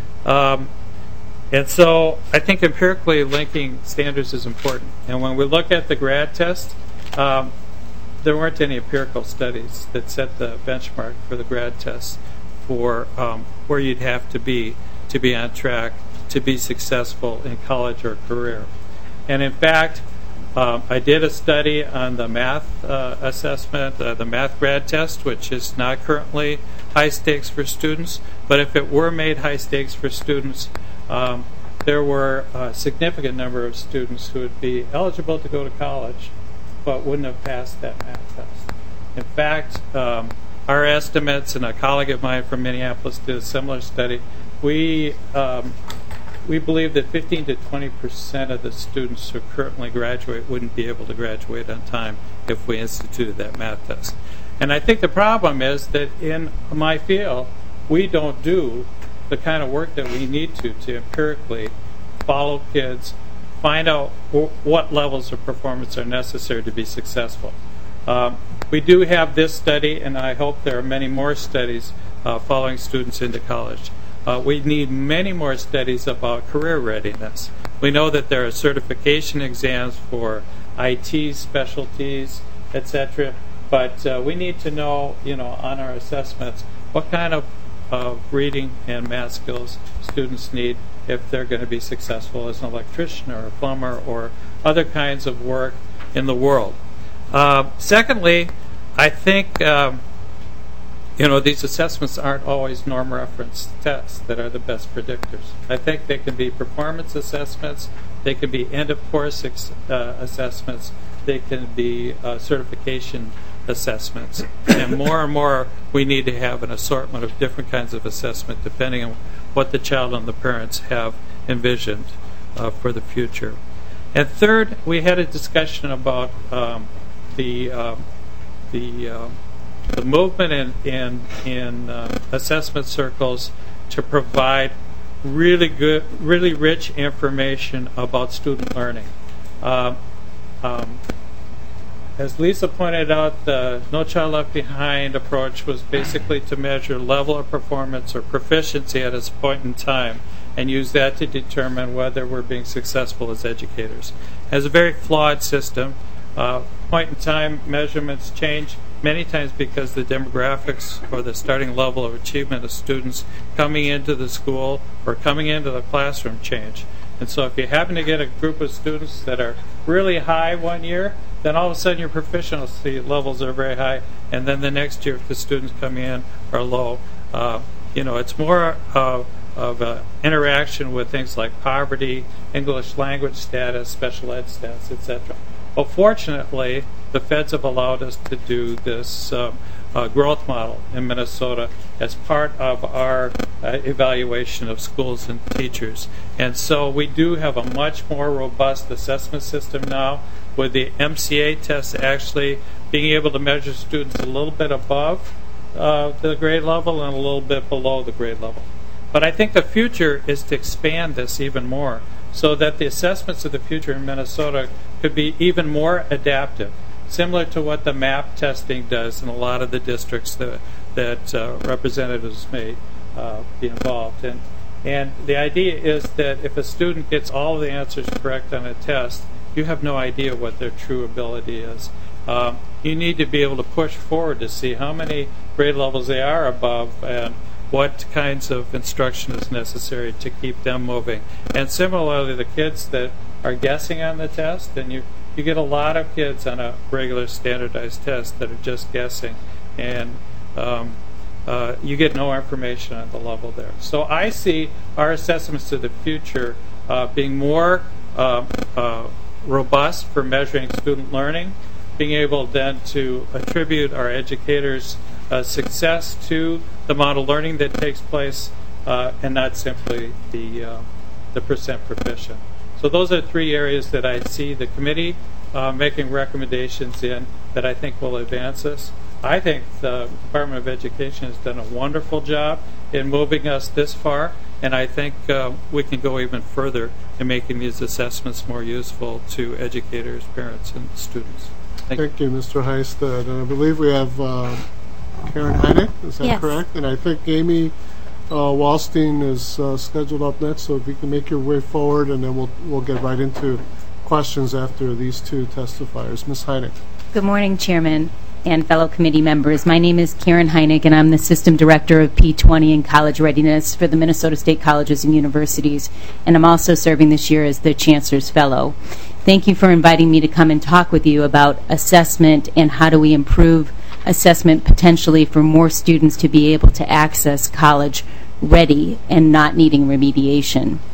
And so I think empirically linking standards is important. And when we look at the grad test, there weren't any empirical studies that set the benchmark for the grad test for where you'd have to be on track to be successful in college or career. And in fact, I did a study on the math assessment, the math grad test, which is not currently high stakes for students, but if it were made high stakes for students, there were a significant number of students who would be eligible to go to college but wouldn't have passed that math test. In fact, our estimates, and a colleague of mine from Minneapolis did a similar study, we believe that 15 to 20% of the students who currently graduate wouldn't be able to graduate on time if we instituted that math test. And I think the problem is that in my field, we don't do the kind of work that we need to empirically follow kids, find out what levels of performance are necessary to be successful. We do have this study, and I hope there are many more studies following students into college. We need many more studies about career readiness. We know that there are certification exams for IT specialties, etc., but we need to know, on our assessments, what kind of reading and math skills students need if they're going to be successful as an electrician or a plumber or other kinds of work in the world. Secondly, I think these assessments aren't always norm reference tests that are the best predictors. I think they can be performance assessments, they can be end of course assessments, they can be certification assessments, and more we need to have an assortment of different kinds of assessment depending on what the child and the parents have envisioned for the future. And third, we had a discussion about the movement in assessment circles to provide really rich information about student learning. As Lisa pointed out, the No Child Left Behind approach was basically to measure level of performance or proficiency at a point in time and use that to determine whether we're being successful as educators. It's a very flawed system. Point in time measurements change many times because the demographics or the starting level of achievement of students coming into the school or coming into the classroom change. And so if you happen to get a group of students that are really high one year, then all of a sudden your proficiency levels are very high, and then the next year if the students coming in are low. It's more of an interaction with things like poverty, English language status, special ed status, etc. Well, fortunately, the feds have allowed us to do this growth model in Minnesota as part of our evaluation of schools and teachers. And so we do have a much more robust assessment system now, with the MCA test actually being able to measure students a little bit above the grade level and a little bit below the grade level. But I think the future is to expand this even more so that the assessments of the future in Minnesota could be even more adaptive, similar to what the MAP testing does in a lot of the districts that representatives may be involved in. And the idea is that if a student gets all of the answers correct on a test, you have no idea what their true ability is. You need to be able to push forward to see how many grade levels they are above and what kinds of instruction is necessary to keep them moving. And similarly, the kids that are guessing on the test, and you get a lot of kids on a regular standardized test that are just guessing, and you get no information on the level there. So I see our assessments of the future being more robust for measuring student learning, being able then to attribute our educators' success to the model learning that takes place, and not simply the percent proficient. So those are three areas that I see the committee making recommendations in that I think will advance us. I think the Department of Education has done a wonderful job in moving us this far, and I think we can go even further in making these assessments more useful to educators, parents, and students. Thank you, Mr. Heisted. And I believe we have Karen Heineck, is that Yes. correct? And I think Amy Wallstein is scheduled up next, so if you can make your way forward, and then we'll get right into questions after these two testifiers. Ms. Heineck. Good morning, Chairman and fellow committee members. My name is Karen Heineck, and I'm the System Director of P20 and College Readiness for the Minnesota State Colleges and Universities, and I'm also serving this year as the Chancellor's Fellow. Thank you for inviting me to come and talk with you about assessment and how do we improve assessment potentially for more students to be able to access college ready and not needing remediation.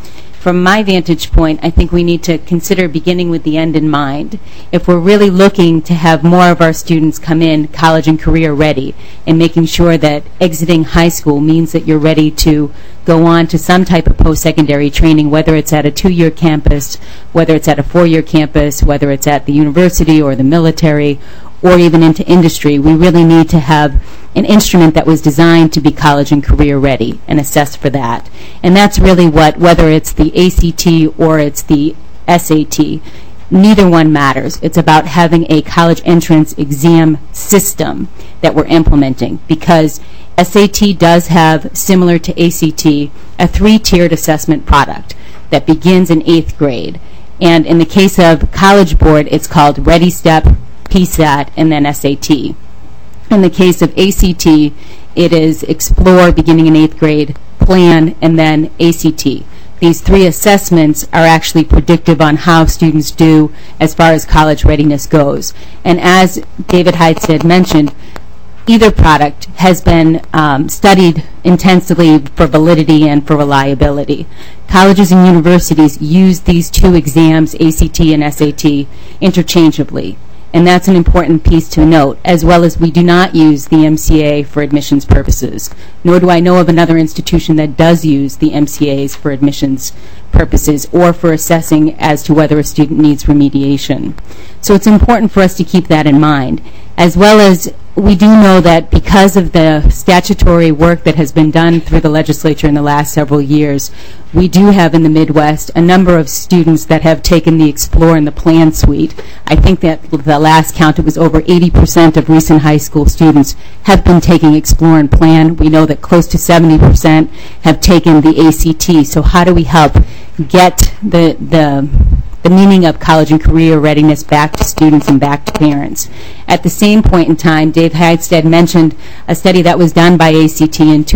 from my vantage point, I think we need to consider beginning with the end in mind. If we're really looking to have more of our students come in college and career ready, and making sure that exiting high school means that you're ready to go on to some type of post-secondary training, whether it's at a 2-year campus, whether it's at a 4-year campus, whether it's at the university or the military, or even into industry, we really need to have an instrument that was designed to be college and career ready and assess for that. And that's really what, whether it's the ACT or it's the SAT, neither one matters. It's about having a college entrance exam system that we're implementing, because SAT does have, similar to ACT, a 3-tiered assessment product that begins in 8th grade. And in the case of College Board, it's called Ready Step, PSAT, and then SAT. In the case of ACT, it is Explore, beginning in 8th grade, Plan, and then ACT. These 3 assessments are actually predictive on how students do as far as college readiness goes. And as David Heidstead mentioned, either product has been studied intensively for validity and for reliability. Colleges and universities use these 2 exams, ACT and SAT, interchangeably. And that's an important piece to note, as well as we do not use the MCA for admissions purposes, nor do I know of another institution that does use the MCAs for admissions purposes or for assessing as to whether a student needs remediation. So it's important for us to keep that in mind, as well as we do know that because of the statutory work that has been done through the legislature in the last several years, we do have in the Midwest a number of students that have taken the Explore and the Plan suite. I think that the last count, it was over 80% of recent high school students have been taking Explore and Plan. We know that close to 70% have taken the ACT. So how do we help get the meaning of college and career readiness back to students and back to parents? At the same point in time, Dave Heidstead mentioned a study that was done by ACT in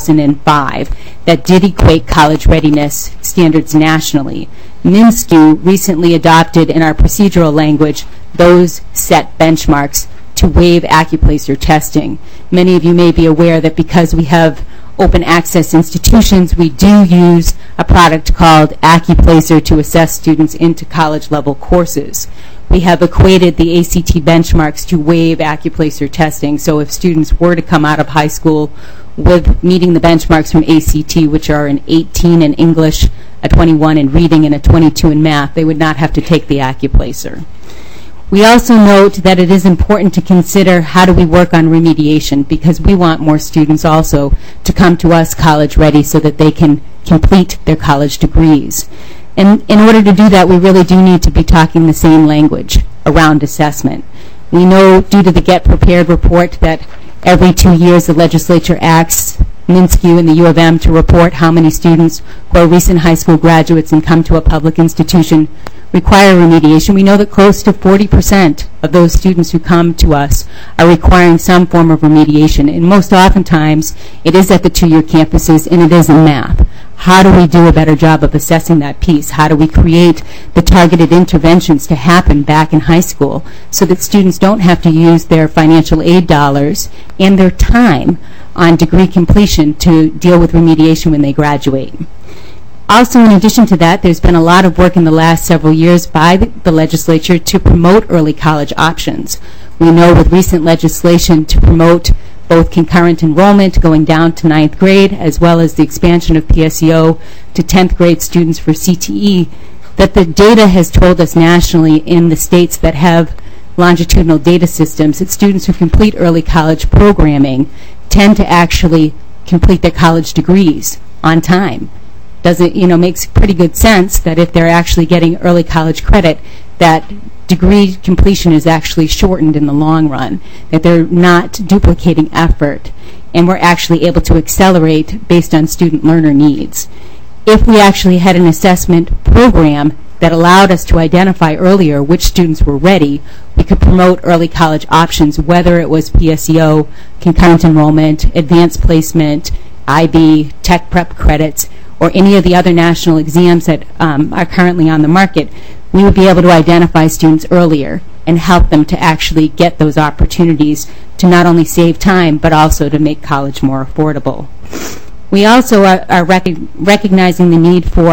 2005 that did equate college readiness standards nationally. MnSCU recently adopted in our procedural language those set benchmarks to waive Accuplacer testing. Many of you may be aware that because we have open access institutions, we do use a product called Accuplacer to assess students into college level courses. We have equated the ACT benchmarks to waive Accuplacer testing. So if students were to come out of high school with meeting the benchmarks from ACT, which are an 18 in English, a 21 in reading, and a 22 in math, they would not have to take the Accuplacer. We also note that it is important to consider how do we work on remediation, because we want more students also to come to us college ready so that they can complete their college degrees. And in order to do that, we really do need to be talking the same language around assessment. We know due to the Get Prepared report that every 2 years the legislature asks MnSCU and the U of M to report how many students who are recent high school graduates and come to a public institution require remediation. We know that close to 40% of those students who come to us are requiring some form of remediation, and most oftentimes it is at the 2-year campuses and it is in math. How do we do a better job of assessing that piece? How do we create the targeted interventions to happen back in high school so that students don't have to use their financial aid dollars and their time on degree completion to deal with remediation when they graduate? Also, in addition to that, there's been a lot of work in the last several years by the legislature to promote early college options. We know with recent legislation to promote both concurrent enrollment going down to 9th grade, as well as the expansion of PSEO to 10th grade students for CTE, that the data has told us nationally in the states that have longitudinal data systems that students who complete early college programming tend to actually complete their college degrees on time. Makes pretty good sense that if they're actually getting early college credit, that degree completion is actually shortened in the long run, that they're not duplicating effort, and we're actually able to accelerate based on student learner needs. If we actually had an assessment program that allowed us to identify earlier which students were ready, we could promote early college options, whether it was PSEO, concurrent enrollment, advanced placement, IB, tech prep credits, or any of the other national exams that are currently on the market. We would be able to identify students earlier and help them to actually get those opportunities to not only save time, but also to make college more affordable. We also are recognizing the need for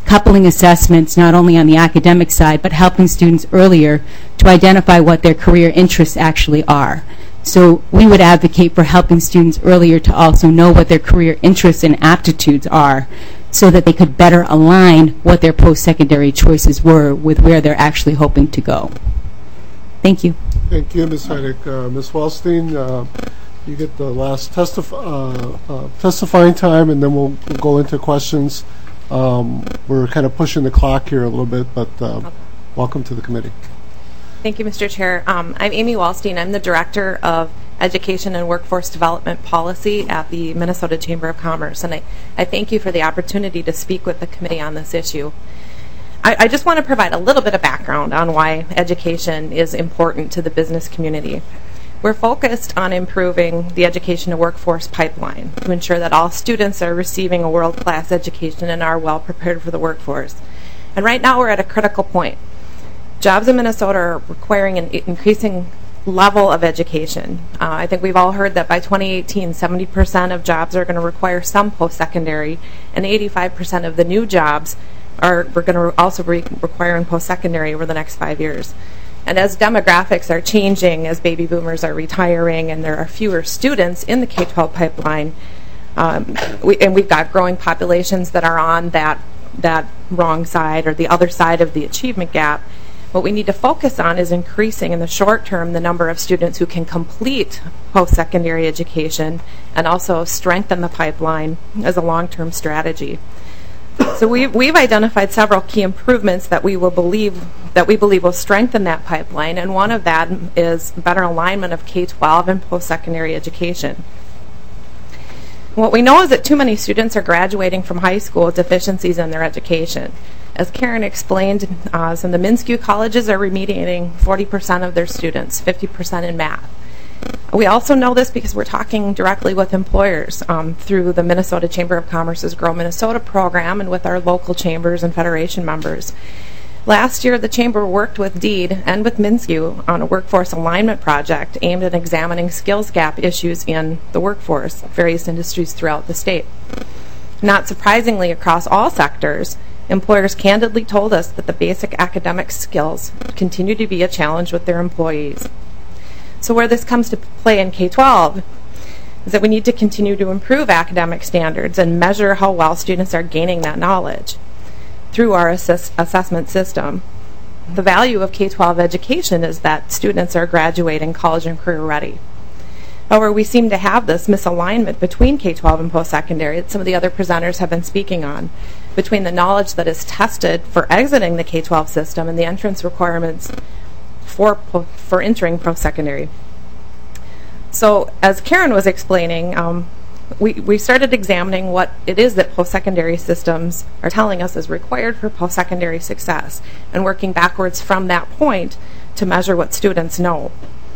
coupling assessments not only on the academic side, but helping students earlier to identify what their career interests actually are. So we would advocate for helping students earlier to also know what their career interests and aptitudes are, so that they could better align what their post-secondary choices were with where they're actually hoping to go. Thank you. Thank you, Ms. Heineck. Ms. Wellstein, you get the last testifying time, and then we'll go into questions. We're kind of pushing the clock here a little bit, but welcome to the committee. Thank you, Mr. Chair. I'm Amy Wallstein. I'm the Director of Education and Workforce Development Policy at the Minnesota Chamber of Commerce, and I thank you for the opportunity to speak with the committee on this issue. I just want to provide a little bit of background on why education is important to the business community. We're focused on improving the education to workforce pipeline to ensure that all students are receiving a world-class education and are well prepared for the workforce. And right now we're at a critical point. Jobs in Minnesota are requiring an increasing level of education. I think we've all heard that by 2018, 70% of jobs are going to require some post-secondary, and 85% of the new jobs we're going to also be requiring post-secondary over the next 5 years. And as demographics are changing, as baby boomers are retiring, and there are fewer students in the K-12 pipeline, and we've got growing populations that are on that wrong side or the other side of the achievement gap, what we need to focus on is increasing in the short term the number of students who can complete post-secondary education and also strengthen the pipeline as a long-term strategy. So we've identified several key improvements that we believe will strengthen that pipeline, and one of that is better alignment of K-12 and post-secondary education. What we know is that too many students are graduating from high school with deficiencies in their education. As Karen explained, some of the MnSCU colleges are remediating 40% of their students, 50% in math. We also know this because we're talking directly with employers through the Minnesota Chamber of Commerce's Grow Minnesota program and with our local chambers and federation members. Last year, the Chamber worked with DEED and with MnSCU on a workforce alignment project aimed at examining skills gap issues in the workforce, various industries throughout the state. Not surprisingly, across all sectors, employers candidly told us that the basic academic skills continue to be a challenge with their employees. So where this comes to play in K-12 is that we need to continue to improve academic standards and measure how well students are gaining that knowledge through our assessment system. The value of K-12 education is that students are graduating college and career ready. However, we seem to have this misalignment between K-12 and post-secondary that some of the other presenters have been speaking on, between the knowledge that is tested for exiting the K-12 system and the entrance requirements for entering post-secondary. So as Karen was explaining, we started examining what it is that post-secondary systems are telling us is required for post-secondary success and working backwards from that point to measure what students know.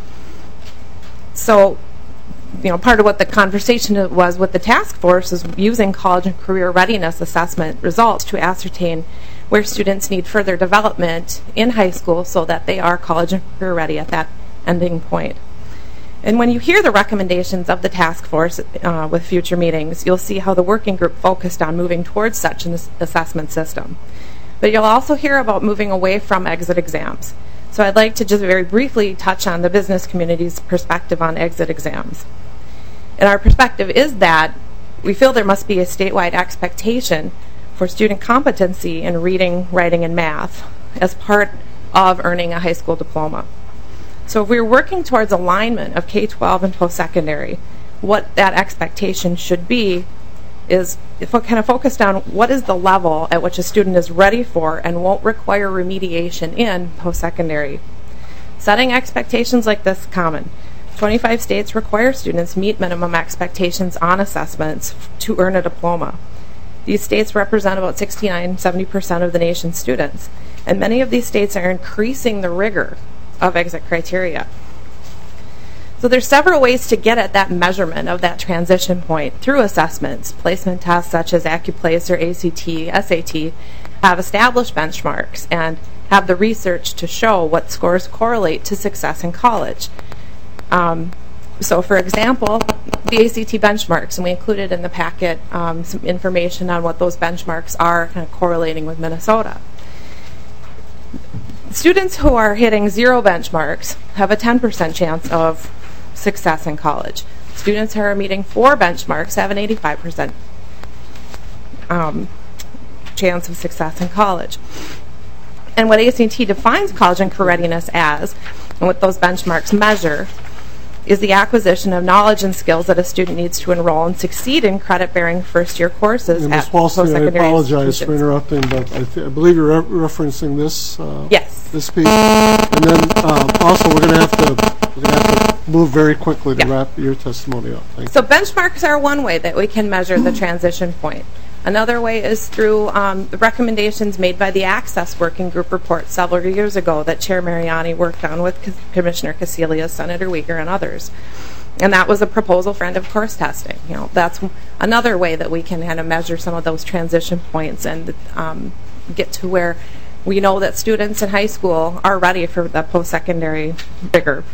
So, part of what the conversation was with the task force is using college and career readiness assessment results to ascertain where students need further development in high school so that they are college and career ready at that ending point. And when you hear the recommendations of the task force with future meetings, you'll see how the working group focused on moving towards such an assessment system. But you'll also hear about moving away from exit exams. So I'd like to just very briefly touch on the business community's perspective on exit exams. And our perspective is that we feel there must be a statewide expectation for student competency in reading, writing, and math as part of earning a high school diploma. So if we're working towards alignment of K-12 and post-secondary, what that expectation should be is kind of focused on what is the level at which a student is ready for and won't require remediation in post-secondary. Setting expectations like this is common. 25 states require students meet minimum expectations on assessments to earn a diploma. These states represent about 69-70% of the nation's students, and many of these states are increasing the rigor of exit criteria. So there's several ways to get at that measurement of that transition point through assessments. Placement tests such as AccuPlace or ACT, SAT have established benchmarks and have the research to show what scores correlate to success in college. So, for example, the ACT benchmarks, and we included in the packet some information on what those benchmarks are, kind of correlating with Minnesota. Students who are hitting 0 benchmarks have a 10% chance of success in college. Students who are meeting 4 benchmarks have an 85% chance of success in college. And what ACT defines college and career readiness as, and what those benchmarks measure, is the acquisition of knowledge and skills that a student needs to enroll and succeed in credit-bearing first-year courses Ms. at Walstein, I post-secondary apologize institutions. for interrupting, but I believe you're referencing this. Yes. This piece, and then also we're going to have to move very quickly to wrap your testimony up. Thank you. So benchmarks are one way that we can measure the transition point. Another way is through the recommendations made by the Access Working Group report several years ago that Chair Mariani worked on with Commissioner Casilla, Senator Uyghur, and others. And that was a proposal for end-of-course testing. You know, that's another way that we can kind of measure some of those transition points and get to where we know that students in high school are ready for the post-secondary rigor.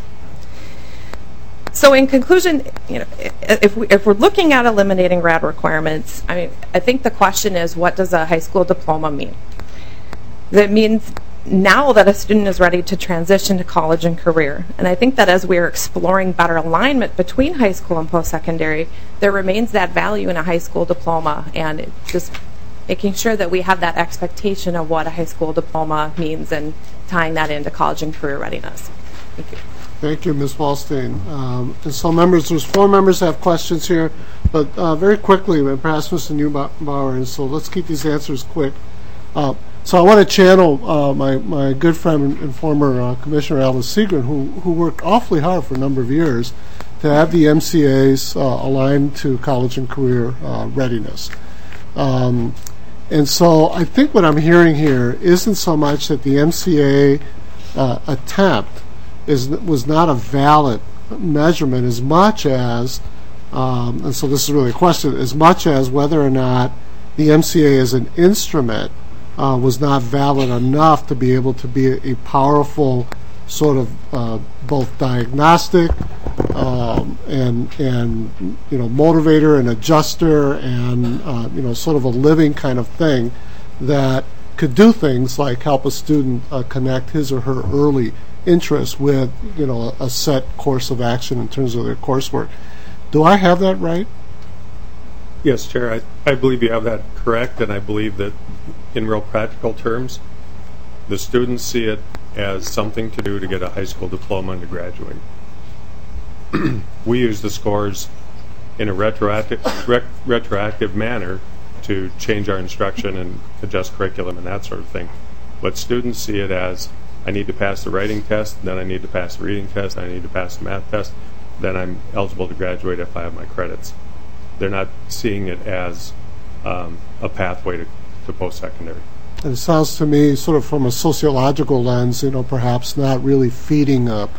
So in conclusion, you know, if we're looking at eliminating grad requirements, I think the question is, what does a high school diploma mean? That means now that a student is ready to transition to college and career. And I think that as we're exploring better alignment between high school and post-secondary, there remains that value in a high school diploma, and just making sure that we have that expectation of what a high school diploma means and tying that into college and career readiness. Thank you. Thank you, Ms. Walstein. And so members, there's 4 members that have questions here, but very quickly, perhaps Mr. Neubauer, and so let's keep these answers quick. So I want to channel my good friend and former Commissioner Alice Segrin, who worked awfully hard for a number of years to have the MCAs aligned to college and career readiness. And so I think what I'm hearing here isn't so much that the MCA attempt was not a valid measurement as much as, and so this is really a question, as much as whether or not the MCA as an instrument was not valid enough to be able to be a powerful sort of both diagnostic and you know, motivator and adjuster and you know, sort of a living kind of thing that could do things like help a student connect his or her early interest with, you know, a set course of action in terms of their coursework. Do I have that right? Yes, Chair. I believe you have that correct, and I believe that in real practical terms, the students see it as something to do to get a high school diploma and to graduate. We use the scores in a retroactive manner to change our instruction and adjust curriculum and that sort of thing. But students see it as, I need to pass the writing test, then I need to pass the reading test, I need to pass the math test, then I'm eligible to graduate if I have my credits. They're not seeing it as a pathway to post-secondary. And it sounds to me, sort of from a sociological lens, you know, perhaps not really feeding a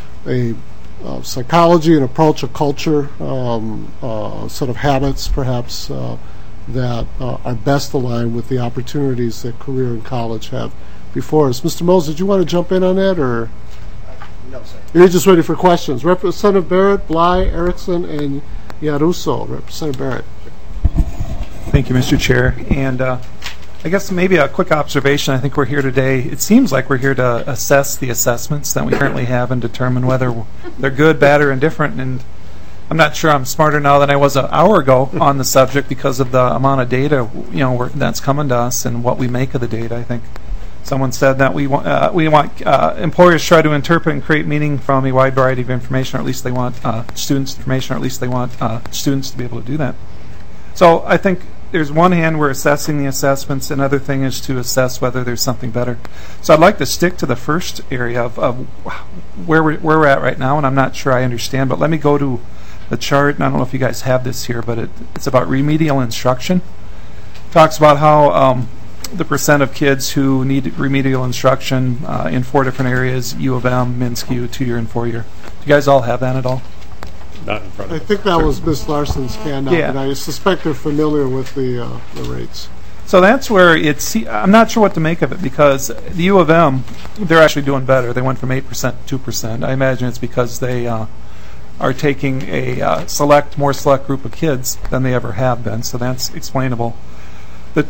psychology, an approach, a culture, sort of habits, perhaps, that are best aligned with the opportunities that career and college have before us. Mr. Mose, did you want to jump in on that, or? No, sir. You're just ready for questions. Representative Barrett, Bly, Erickson, and Yaruso. Representative Barrett. Thank you, Mr. Chair. And I guess maybe a quick observation. I think we're here today. It seems like we're here to assess the assessments that we currently have and determine whether they're good, bad, or indifferent. And I'm not sure I'm smarter now than I was an hour ago on the subject because of the amount of data, you know, that's coming to us and what we make of the data. I think someone said that we want employers try to interpret and create meaning from a wide variety of information, or at least they want students' information, or at least they want students to be able to do that. So I think there's one hand we're assessing the assessments, another thing is to assess whether there's something better. So I'd like to stick to the first area of where we're at right now, and I'm not sure I understand, but let me go to the chart, and I don't know if you guys have this here, but it's about remedial instruction. It talks about how the percent of kids who need remedial instruction in 4 different areas, U of M, MnSCU, 2-year and 4-year. Do you guys all have that at all? Not in front of I think that was Ms. Larson's handout, Yeah. but I suspect they're familiar with the rates. So that's where I'm not sure what to make of it, because the U of M, they're actually doing better. They went from 8% to 2%. I imagine it's because they are are taking a more select group of kids than they ever have been, so that's explainable. The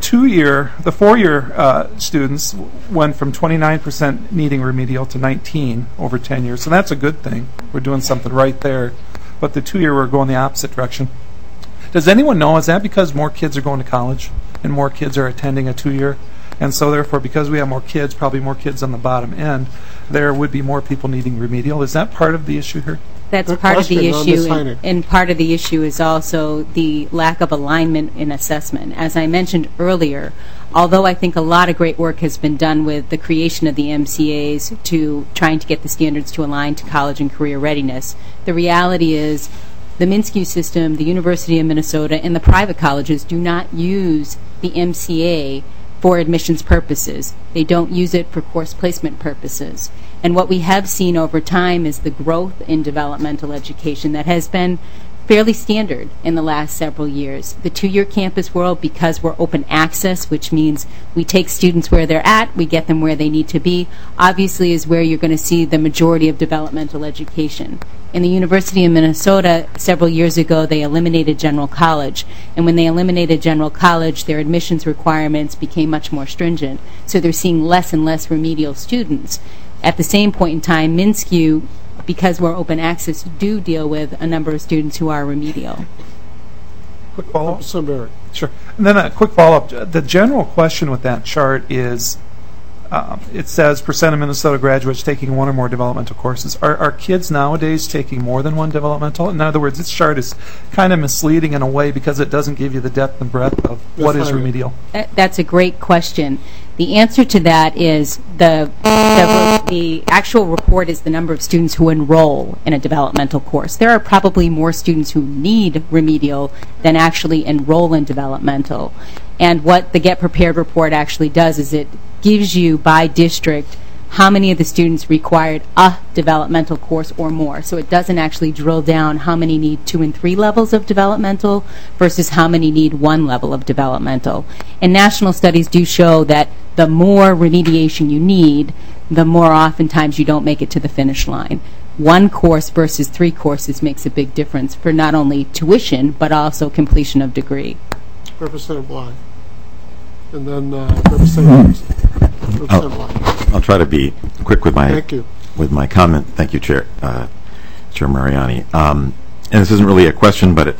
4-year students went from 29% needing remedial to 19 over 10 years, so that's a good thing. We're doing something right there. But the 2-year, we're going the opposite direction. Does anyone know, is that because more kids are going to college and more kids are attending a 2-year? And so therefore, because we have more kids, probably more kids on the bottom end, there would be more people needing remedial. Is that part of the issue here? That's part of the issue, and part of the issue is also the lack of alignment in assessment. As I mentioned earlier, although I think a lot of great work has been done with the creation of the MCAs to trying to get the standards to align to college and career readiness, the reality is the MnSCU system, the University of Minnesota, and the private colleges do not use the MCA for admissions purposes. They don't use it for course placement purposes. And what we have seen over time is the growth in developmental education that has been fairly standard in the last several years. The 2-year campus world, because we're open access, which means we take students where they're at, we get them where they need to be, obviously is where you're going to see the majority of developmental education. In the University of Minnesota, several years ago, they eliminated general college. And when they eliminated general college, their admissions requirements became much more stringent. So they're seeing less and less remedial students. At the same point in time, MnSCU, because we're open access, do deal with a number of students who are remedial. Quick follow-up? Sure. And then a quick follow-up. The general question with that chart is, it says percent of Minnesota graduates taking one or more developmental courses. Are kids nowadays taking more than one developmental? In other words, this chart is kind of misleading in a way because it doesn't give you the depth and breadth of what is remedial. That's a great question. The answer to that is the actual report is the number of students who enroll in a developmental course. There are probably more students who need remedial than actually enroll in developmental. And what the Get Prepared report actually does is it gives you by district how many of the students required a developmental course or more. So it doesn't actually drill down how many need 2 and 3 levels of developmental versus how many need 1 level of developmental. And national studies do show that the more remediation you need, the more oftentimes you don't make it to the finish line. 1 course versus 3 courses makes a big difference for not only tuition, but also completion of degree. Representative Bly. And then Representative Bly. I'll try to be quick with my comment. Thank you, Chair Mariani. And this isn't really a question, but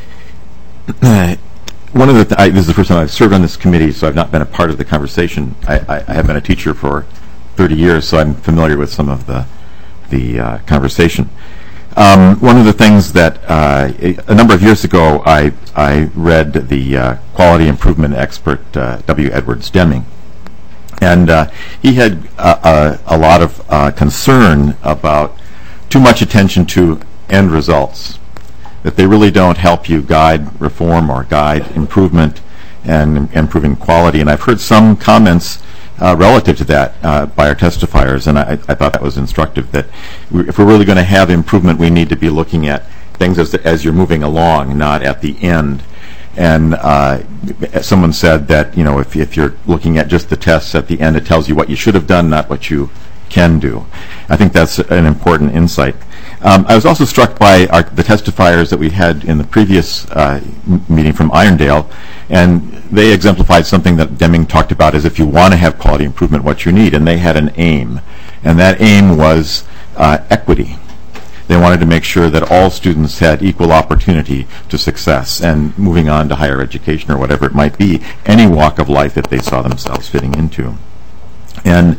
one of the this is the first time I've served on this committee, so I've not been a part of the conversation. I have been a teacher for 30 years, so I'm familiar with some of the conversation. One of the things that a number of years ago I read the quality improvement expert W. Edwards Deming, and he had a lot of concern about too much attention to end results, that they really don't help you guide reform or guide improvement and improving quality. And I've heard some comments relative to that by our testifiers, and I thought that was instructive, that if we're really going to have improvement, we need to be looking at things as you're moving along, not at the end. And someone said that, you know, if you're looking at just the tests at the end, it tells you what you should have done, not what you can do. I think that's an important insight. I was also struck by the testifiers that we had in the previous meeting from Irondale, and they exemplified something that Deming talked about as if you want to have quality improvement, what you need, and they had an aim. And that aim was equity. They wanted to make sure that all students had equal opportunity to success and moving on to higher education or whatever it might be, any walk of life that they saw themselves fitting into. And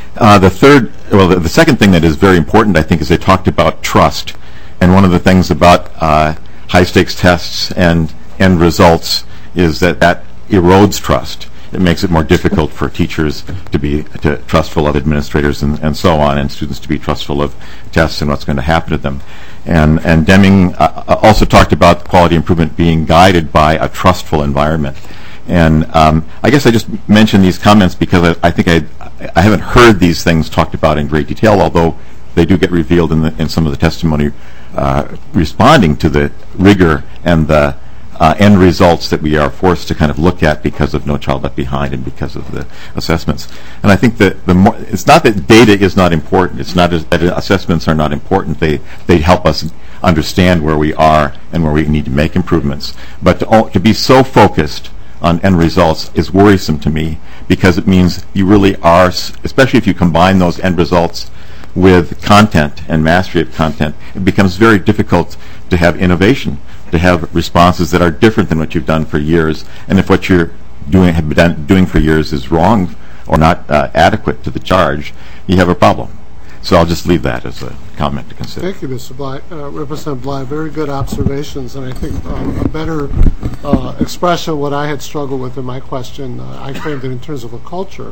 the second thing that is very important, I think, is they talked about trust. And one of the things about high-stakes tests and end results is that erodes trust. It makes it more difficult for teachers to be trustful of administrators and so on, and students to be trustful of tests and what's going to happen to them. And Deming also talked about quality improvement being guided by a trustful environment. And I guess I just mentioned these comments because I think I haven't heard these things talked about in great detail, although they do get revealed in some of the testimony responding to the rigor and the end results that we are forced to kind of look at because of No Child Left Behind and because of the assessments. And I think that it's not that data is not important. It's not that assessments are not important. They help us understand where we are and where we need to make improvements. But to be so focused on end results is worrisome to me, because it means you really are, especially if you combine those end results with content and mastery of content, it becomes very difficult to have innovation, to have responses that are different than what you've done for years. And if what you're have been doing for years is wrong or not adequate to the charge, you have a problem. So I'll just leave that as a comment to consider. Thank you, Mr. Bly. Representative Bly, very good observations, and I think a better expression of what I had struggled with in my question, I framed it in terms of a culture,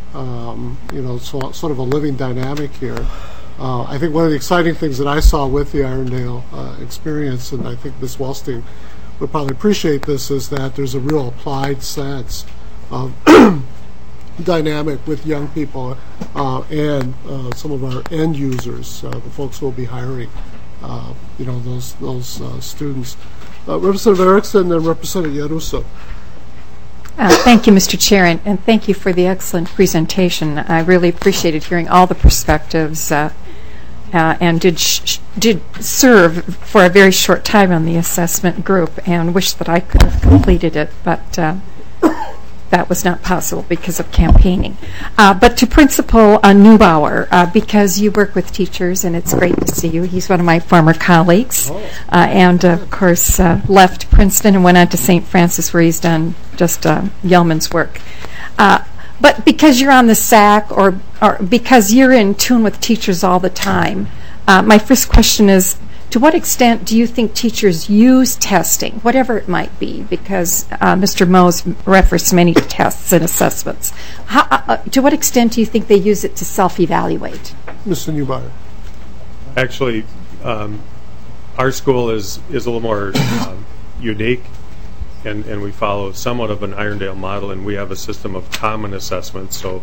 sort of a living dynamic here. I think one of the exciting things that I saw with the Irondale experience, and I think Ms. Wallstein would probably appreciate this, is that there's a real applied sense of dynamic with young people and some of our end users, the folks who will be hiring, those students. Representative Erickson and Representative Yaruso. Thank you, Mr. Chair, and thank you for the excellent presentation. I really appreciated hearing all the perspectives and did serve for a very short time on the assessment group and wish that I could have completed it, but that was not possible because of campaigning. But to Principal Neubauer, because you work with teachers and it's great to see you. He's one of my former colleagues and, of course, left Princeton and went on to St. Francis, where he's done just yeoman's work. But because you're on the SAC or because you're in tune with teachers all the time, my first question is, to what extent do you think teachers use testing, whatever it might be, because Mr. Mose referenced many tests and assessments. To what extent do you think they use it to self-evaluate? Mr. Neubauer. Actually, our school is a little more unique, and we follow somewhat of an Irondale model, and we have a system of common assessments. So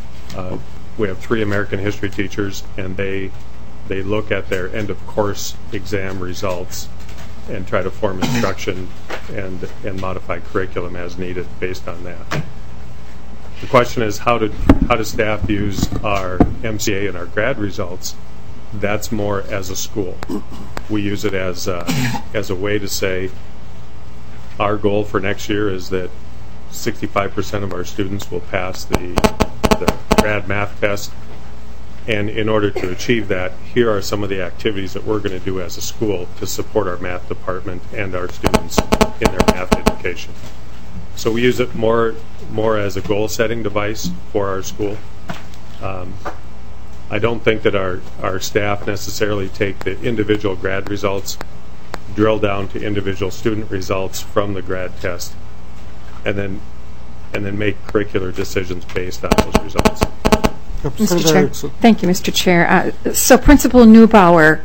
we have 3 American history teachers, and they look at their end-of-course exam results and try to form instruction and modify curriculum as needed based on that. The question is, how does staff use our MCA and our grad results? That's more as a school. We use it as a way to say our goal for next year is that 65% of our students will pass the grad math test. And in order to achieve that, here are some of the activities that we're going to do as a school to support our math department and our students in their math education. So we use it more as a goal-setting device for our school. I don't think that our staff necessarily take the individual grad results, drill down to individual student results from the grad test, and then make curricular decisions based on those results. Mr. Chair. Thank you, Mr. Chair. So Principal Neubauer,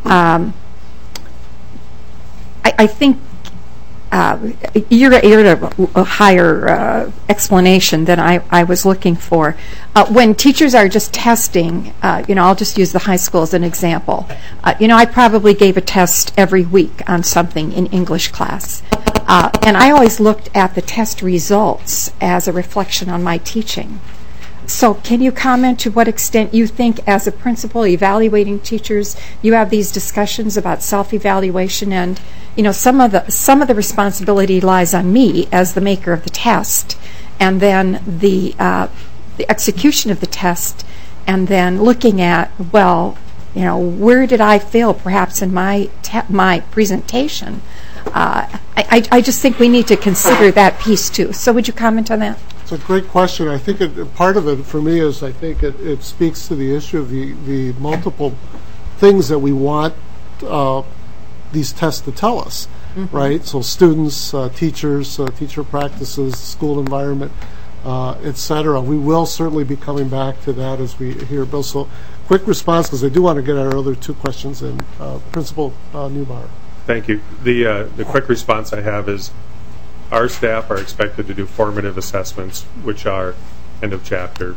I think you're at a higher explanation than I was looking for. When teachers are just testing, I'll just use the high school as an example. I probably gave a test every week on something in English class. And I always looked at the test results as a reflection on my teaching. So can you comment to what extent you think, as a principal evaluating teachers, you have these discussions about self-evaluation, and some of the responsibility lies on me as the maker of the test, and then the execution of the test, and then looking at, where did I fail perhaps in my presentation? I just think we need to consider that piece too. So would you comment on that? It's a great question. I think part of it for me is I think it speaks to the issue of the multiple things that we want these tests to tell us, right? So students, teachers, teacher practices, school environment, et cetera. We will certainly be coming back to that as we hear Bill. So quick response, because I do want to get our other 2 questions in. Principal Neubauer. Thank you. The quick response I have is our staff are expected to do formative assessments, which are end of chapter,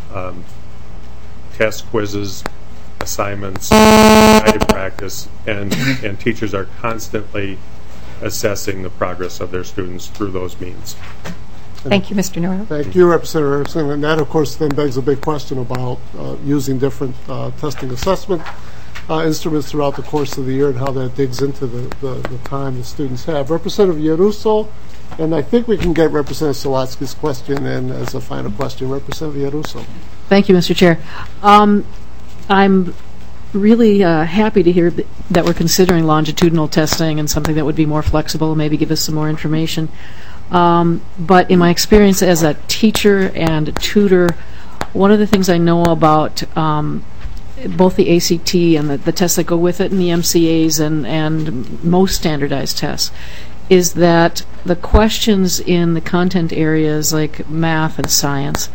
test quizzes, assignments, guided practice, and teachers are constantly assessing the progress of their students through those means. Thank you, Mr. Norrell. Thank you, Representative Erickson. And that, of course, then begs a big question about using different testing assessment instruments throughout the course of the year and how that digs into the time the students have. Representative Yaruso, and I think we can get Representative Sawatsky's question in as a final question. Representative Yaruso. Thank you, Mr. Chair. I'm really happy to hear that we're considering longitudinal testing and something that would be more flexible, maybe give us some more information. But in my experience as a teacher and a tutor, one of the things I know about both the ACT and the tests that go with it and the MCAs and most standardized tests is that the questions in the content areas like math and science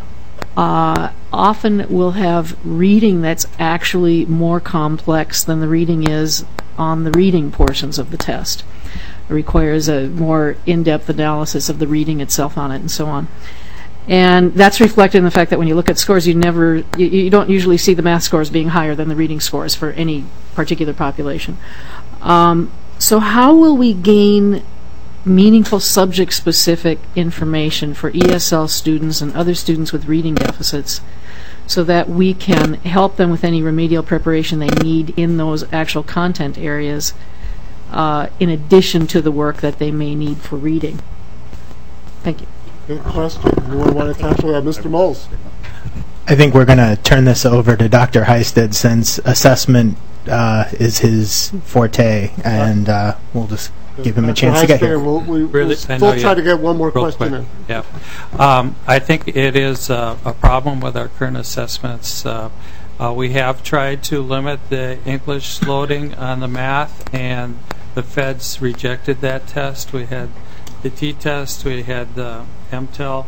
often will have reading that's actually more complex than the reading is on the reading portions of the test. It requires a more in-depth analysis of the reading itself on it and so on. And that's reflected in the fact that when you look at scores, you don't usually see the math scores being higher than the reading scores for any particular population. So how will we gain meaningful subject-specific information for ESL students and other students with reading deficits so that we can help them with any remedial preparation they need in those actual content areas in addition to the work that they may need for reading? Thank you. Good question. Anyone want to tackle that? Mr. Moles. I think we're going to turn this over to Dr. Heisted since assessment is his forte, and we'll just give him a chance to get here. We'll still try to get one more question in. Yeah. I think it is a problem with our current assessments. We have tried to limit the English loading on the math, and the feds rejected that test. We had the t-test, we had the MTEL.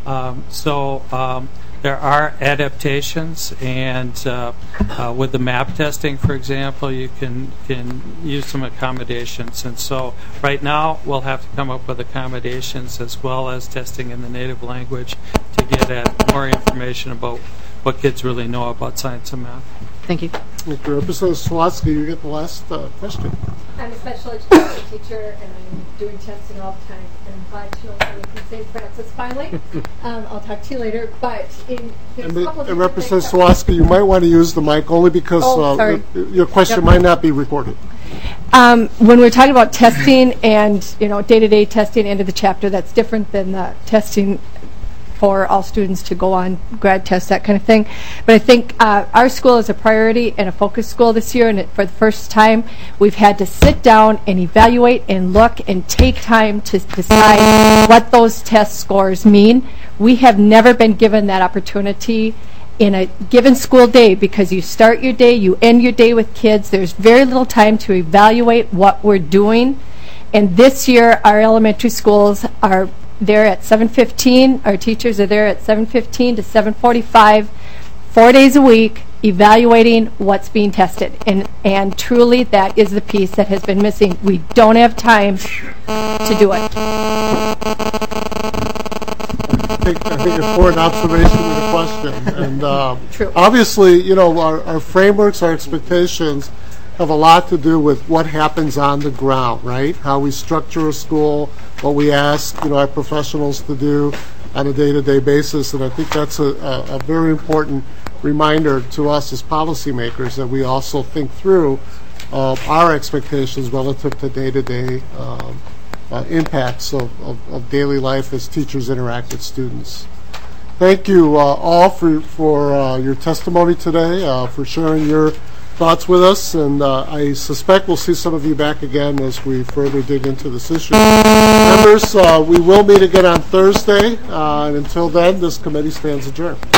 So there are adaptations, and with the MAP testing, for example, you can use some accommodations. And so right now we'll have to come up with accommodations as well as testing in the native language to get at more information about what kids really know about science and math. Thank you. Thank you. Representative Sawatsky, you get the last question. I'm a special education teacher, and I'm doing testing all the time. And I'm 5 children from St. Francis, finally. I'll talk to you later. But there's a couple of and Representative Sawatsky, you might want to use the mic only because your question might not be recorded. When we're talking about testing and day-to-day testing, end of the chapter, that's different than the testing for all students to go on grad tests, that kind of thing. But I think our school is a priority and a focus school this year, and for the first time we've had to sit down and evaluate and look and take time to decide what those test scores mean. We have never been given that opportunity in a given school day, because you start your day, you end your day with kids. There's very little time to evaluate what we're doing. And this year our elementary schools are there at 7:15. Our teachers are there at 7:15 to 7:45, 4 days a week, evaluating what's being tested. And truly, that is the piece that has been missing. We don't have time to do it. I think important observation and a question. And True. Obviously, our frameworks, our expectations have a lot to do with what happens on the ground, right? How we structure a school, what we ask, our professionals to do on a day-to-day basis. And I think that's a very important reminder to us as policymakers that we also think through our expectations relative to day-to-day impacts of daily life as teachers interact with students. Thank you all for your testimony today, for sharing your thoughts with us, and I suspect we'll see some of you back again as we further dig into this issue. Members, we will meet again on Thursday, and until then, this committee stands adjourned.